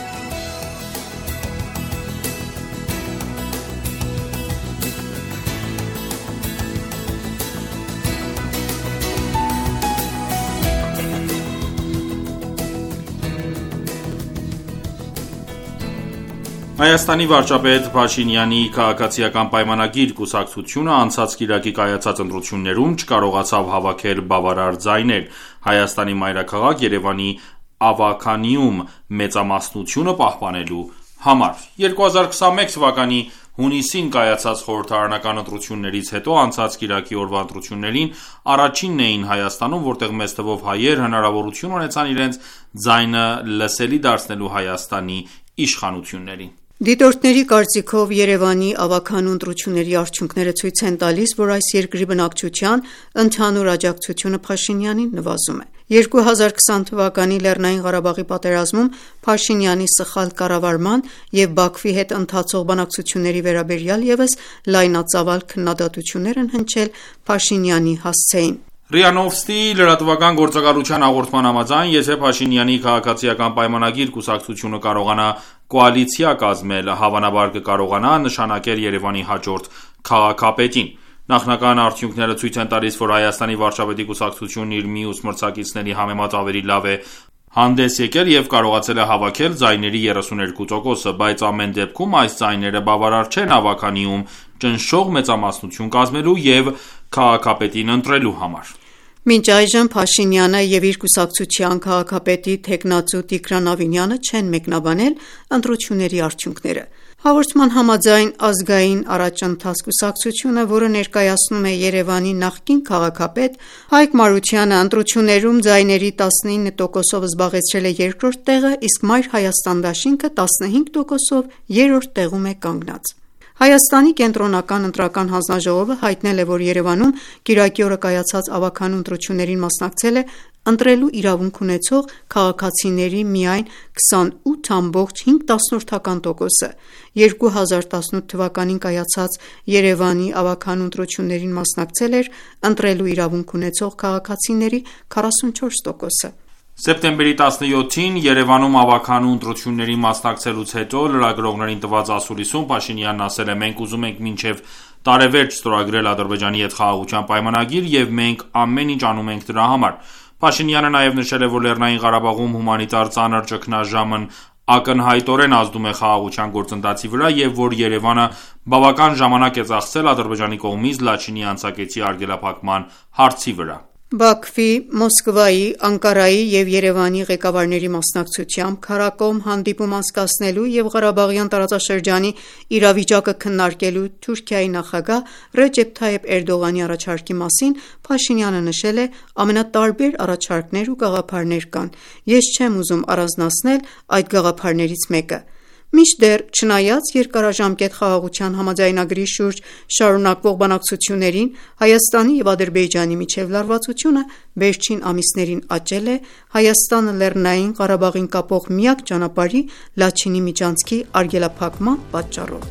Speaker 1: Հայաստանի վարչապետ Փաշինյանի քաղաքացիական պայմանագիր կուսակցությունը անցած կիրակի կայացած ընտրություններում չկարողացավ հավաքել բավարար ձայներ Հայաստանի մայրաքաղաք Երևանի ավագանիում մեծամասնությունը պահպանելու համար։ 2021 թվականի հունիսին կայացած խորհրդարանական ընտրություններից հետո անցած կիրակի օրվա ընտրություններին առաջինն էին Հայաստանում, որտեղ մեծ թվով հայեր հնարավորություն ունեցան իրենց ձայնը լսելի դարձնելու Հայաստանի իշխանություններին։
Speaker 2: Դիտորդների կարծիքով Երևանի ավագանու ընտրությունների արդյունքները ցույց են տալիս, որ այս երկրի բնակչության ընդհանուր աջակցությունը Փաշինյանին նվազում է։ 2020 թվականի Լեռնային Ղարաբաղի պատերազմում Փաշինյանի սխալ կառավարման և Բաքվի հետ ընթացող բանակցությունների վերաբերյալ ևս լայնածավալ քննադատություններ են հնչել Փաշինյանի հասցեին։
Speaker 1: ՌԻԱ Նովոստի լրատվական գործակալության հաղորդման համաձայն, եթե Փաշինյանի քաղաքացիական պայմանագիր կուսակցությունը կարողանա կոալիցիա կազմել, հավանաբար կկարողանա նշանակել Երևանի հաջորդ քաղաքապետին։ Նախնական արդյունքները ցույց են տալիս, որ Հայաստանի վարչապետի կուսակցությունն իր մյուս մրցակիցների համեմատ ավելի լավ է հանդես եկել և կարողացել է հավաքել ձայների 32%-ը, բայց ամեն դեպքում այս ձայները բավարար չեն Ավագանիում ճնշող մեծամասնություն կազմելու և քաղաքապետին ընտրելու համար։
Speaker 7: Մինչ այժմ Փաշինյանը և իր կուսակցության քաղաքապետի թեկնածու Տիգրան Ավինյանը չեն մեկնաբանել ընտրությունների արդյունքները։ Հաղորդման համաձայն Ազգային առաջընթաց կուսակցությունը, որը ներկայացնում է Երևանի նախկին քաղաքապետ Հայկ Մարությանը, ընտրություններում ձայների 19%-ով զբաղեցրել է երկրորդ տեղը, իսկ Մայր Հայաստան դաշինքը 15%-ով երրորդ տեղում է կանգնած։ Հայաստանի կենտրոնական ընտրական հանձնաժողովը հայտնել է, որ Երևանում կիրակի օրը կայացած ավագանու ընտրություններին մասնակցել է ընտրելու իրավունք ունեցող քաղաքացիների միայն 28.5%-ը։ 2018 թվականին կայացած Երևանի ավագանու ընտրություններին մասնակցել էր ընտրելու իրավունք ունեցող քաղաքացիների 44%-ը։
Speaker 1: Սեպտեմբերի 17-ին Երևանում ավագանու ընտրություններին մասնակցելուց հետո լրագրողներին տված ասուլիսում Փաշինյանն ասել է. «Մենք ուզում ենք մինչև տարեվերջ ստորագրել Ադրբեջանի հետ խաղաղության պայմանագիր և մենք ամեն ինչ անում ենք դրա համար»։ Փաշինյանը նաև նշել է, որ Լեռնային Ղարաբաղում հումանիտար ծանր ճգնաժամն ակնհայտորեն ազդում է խաղաղության գործընթացի վրա և որ Երևանը բավական ժամանակ է ծախսել Ադրբեջանի կողմից Լաչինի անցակեցի արգելափակման հարցի վրա։
Speaker 7: Բաքվի, Մոսկվայի, Անկարայի և Երևանի ղեկավարների մասնակցությամբ քառակողմ հանդիպում անցկացնելու և Ղարաբաղյան տարածաշրջանի իրավիճակը քննարկելու Թուրքիայի նախագահ Ռեջեփ Թայիփ Էրդողանի առաջարկի մասին Փաշինյանը նշել է. «Ամենատարբեր առաջարկներ ու գաղափարներ կան։ Ես չեմ ուզում առանձնացնել այդ գաղափարներից մեկը»։ Մինչդեռ, չնայած երկարաժամկետ խաղաղության համաձայնագրի շուրջ շարունակվող բանակցություններին, Հայաստանի և Ադրբեջանի միջև լարվածությունը վերջին ամիսներին աճել է Հայաստանը Լեռնային Ղարաբաղին կապող միակ ճանապարհի՝ Լաչինի միջանցքի արգելափակման պատճառով։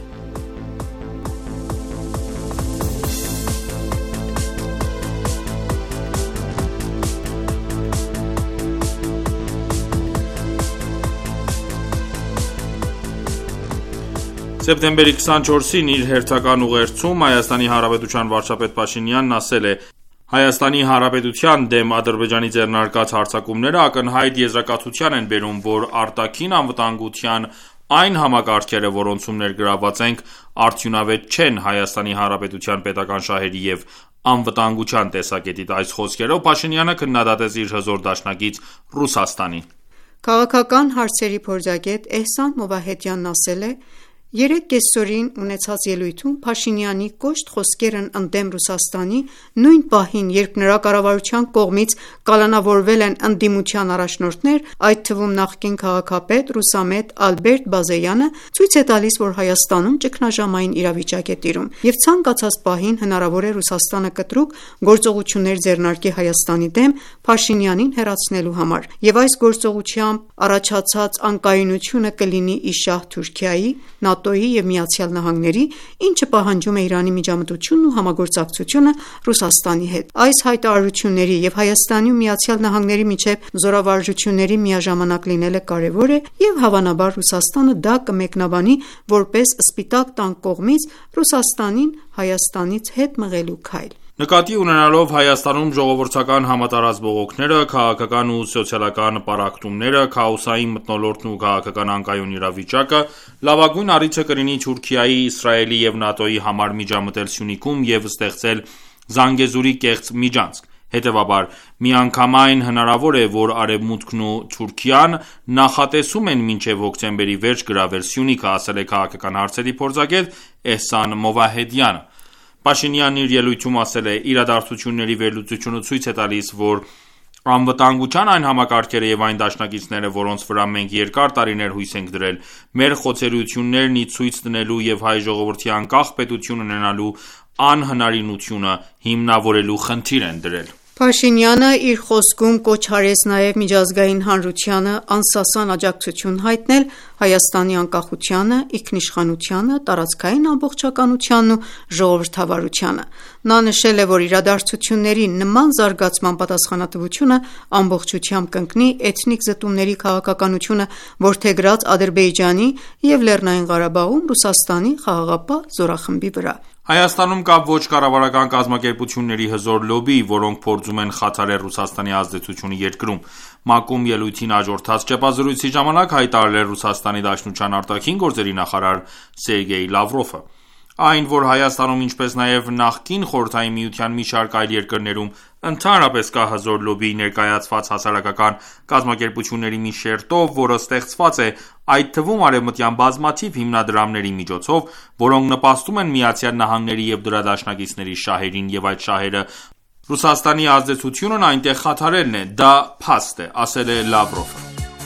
Speaker 1: Սեպտեմբերի 24-ին իր հերթական ուղերձում Հայաստանի Հանրապետության վարչապետ Փաշինյանն ասել է. «Հայաստանի Հանրապետության դեմ Ադրբեջանի ձեռնարկած հարձակումները ակնհայտ եզրակացության են բերում, որ արտաքին անվտանգության այն համակարգերը, որոնցում ներգրավված ենք, արդյունավետ չեն Հայաստանի Հանրապետության պետական շահերի և անվտանգության տեսակետից»։ Այս խոսքերով Փաշինյանը քննադատեց իր հզոր դաշնակից Ռուսաստանին։
Speaker 7: Քաղաքական հարցերի փորձագետ Էհսան Մովահեդյանն ասել է. «Երեկ կեսօրին ունեցած ելույթում Փաշինյանի կոշտ խոսքերն ընդդեմ Ռուսաստանի, նույն պահին, երբ նրա կառավարության կողմից կալանավորվել են ընդդիմության առաջնորդներ, այդ թվում նախկին քաղաքապետ, ռուսամետ Ալբերտ Բազեյանը, ցույց է տալիս, որ Հայաստանում ճգնաժամային իրավիճակ է տիրում, և ցանկացած պահին հնարավոր է Ռուսաստանը կտրուկ գործողություններ ձեռնարկի Հայաստանի դեմ Փաշինյանին հեռացնելու համար, և այս գործողությամբ առաջացած անկայունությունը կլինի ի շահ Թուրքիայի, ՆԱՏՕ-ի և ԱՄՆ-ի, ինչը պահանջում է Իրանի միջամտությունն ու համագործակցությունը Ռուսաստանի հետ։ Այս հայտարարությունների և Հայաստանի ու ԱՄՆ-ի միջև զորավարժությունների միաժամանակ լինելը կարևոր է և հավանաբար Ռուսաստանը դա կմեկնաբանի որպես Սպիտակ տան կողմից Ռուսաստանին Հայաստանից հետ մղելու քայլ։
Speaker 1: Նկատի ունենալով Հայաստանում ժողովրդական համատարած բողոքները, քաղաքական ու սոցիալական պառակտումները, քաոսային մթնոլորտն ու քաղաքական անկայուն իրավիճակը, լավագույն առիթը կլինի Թուրքիայի, Իսրայելի և ՆԱՏՕ-ի համար միջամտել Սյունիքում և ստեղծել Զանգեզուրի կեղծ միջանցք։ Հետևաբար, միանգամայն հնարավոր է, որ Արևմուտքն ու Թուրքիան նախատեսում են մինչև հոկտեմբերի վերջ գրավել Սյունիքը, ասել է քաղաքական հարցերի փորձագետ Էհսան Մովահեդյանը։ Փաշինյանն իր ելույթում ասել է. «Իրադարձությունների վերլուծությունը ցույց է տալիս, որ անվտանգության այն համակարգերը և այն դաշնակիցները, որոնց վրա մենք երկար տարիներ հույս ենք դրել, մեր խոցելիություններն ի ցույց դնելու և հայ ժողովրդի անկախ պետություն ունենալու անհնարինությունը հիմնավորելու խնդիր են դրել»։
Speaker 7: Փաշինյանը իր խոսքում կոչ արեց նաև միջազգային հանրությանը անսասան աջակցություն հայտնել Հայաստանի անկախությանը, ինքնիշխանությանը, տարածքային ամբողջականությանն ու ժողովրդավարությանը։ Նա նշել է, որ իրադարձությունների նման զարգացման պատասխանատվությունը ամբողջությամբ կընկնի էթնիկ զտումների քաղաքականությունը որդեգրած Ադրբեջանի և Լեռնային Ղարաբաղում Ռուսաստանի խաղաղապահ զորախմբի վրա։
Speaker 1: Հայաստանում կա ոչ կառավարական կազմակերպությունների հզոր լոբի, որոնք փորձում են խաթարել Ռուսաստանի ազդեցությունը երկրում։ ՄԱԿ-ում ելույթին հաջորդած ճեպազրույցի ժամանակ հայտարարել Ռուսաստանի Դաշնության արտաքին գործերի նախարար Սերգեյ Լավրովը։ Այն, որ Հայաստանում, ինչպես նաև նախկին Խորհրդային Միության մի շարք այլ երկրներում ընդհանրապես կա հզոր լոբի ներկայացված հասարակական կազմակերպությունների մի շերտով, որը ստեղծված է այդ թվում արևմտյան բազմաթիվ հիմնադրամների միջոցով, որոնք նպաստում են ԱՄՆ-ի և դրա դաշնակիցների շահերին, և այդ շահերը Ռուսաստանի ազդեցությունն այնտեղ խաթարելն է, դա փաստ է, ասել է Լավրովը։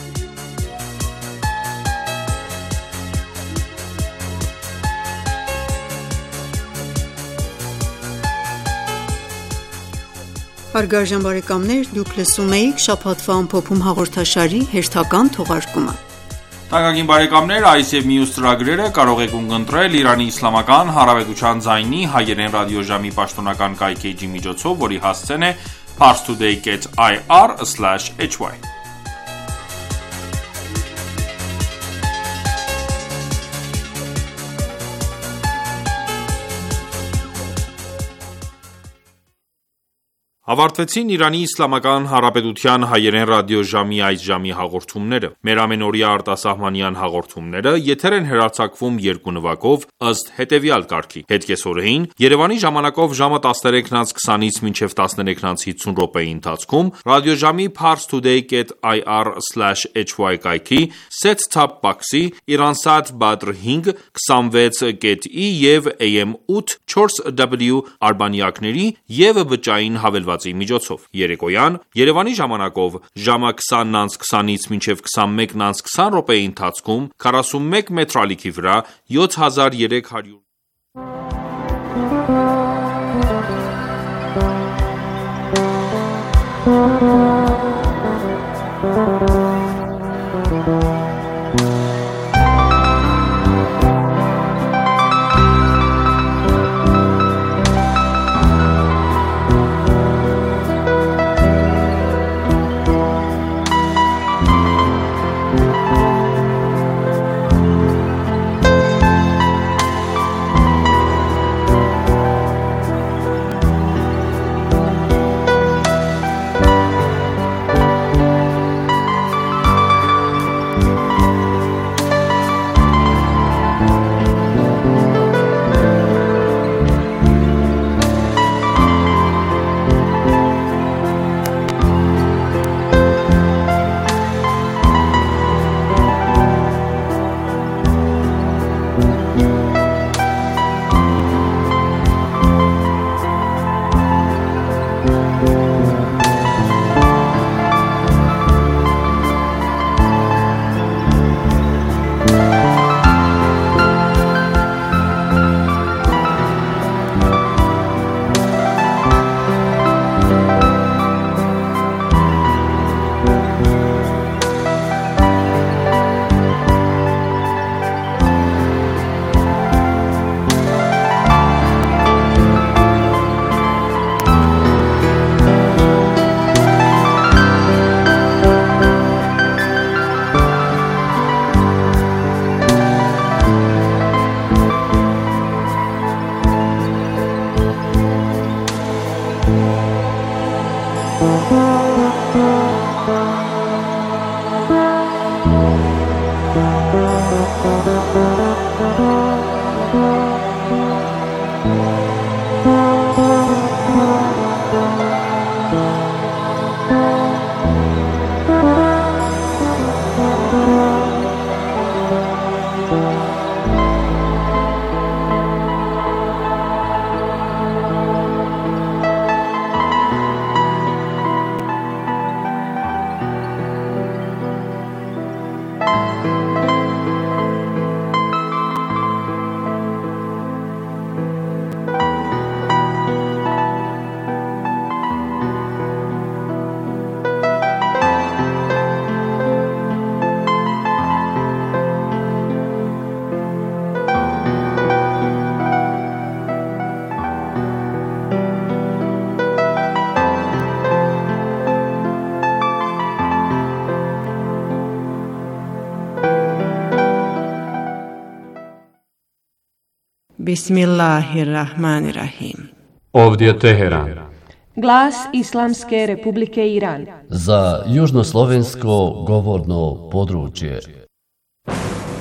Speaker 6: Հարգարժան բարեկամներ, դուք լսում էիք շաբաթվա ամփոփում հաղորդաշարի հերթական թողարկումը։
Speaker 1: Թանկագին բարեկամներ, այս եւ մյուս ծրագրերը կարող եք ունկնդրել Իրանի Իսլամական Հանրապետության ձայնի հայերեն ռադիոժամի պաշտոնական կայքէջի միջոցով, որի հասցեն է parstoday.ir/hy Ավարտվեցին Իրանի Իսլամական Հանրապետության հայերեն ռադիոժամի այս ժամի հաղորդումները։ Մեր ամենօրյա արտասահմանյան հաղորդումները եթեր են հեռարձակվում երկու նվագով ըստ հետևյալ կարգի. Հետկեսօրեին Երևանի ժամանակով ժամը 13:20-ից մինչև 13:50 րոպեի ընթացքում ռադիոժամի parstoday.ir/hy կայքի set-top box-ի Iransat Badr 5 26.E եւ AM 8 4W արբանյակների եւ բջջային հավելվածի միջոցով։ Երեկոյան Երևանի ժամանակով ժամը 20:20-ից մինչև 21:20 րոպեի ընթացքում 41 մետրալիքի վրա 7300
Speaker 8: Bismillahirrahmanirrahim.
Speaker 9: Ovdje Teheran.
Speaker 10: Glas Islamske Republike Iran.
Speaker 11: Za južnoslovensko govorno područje.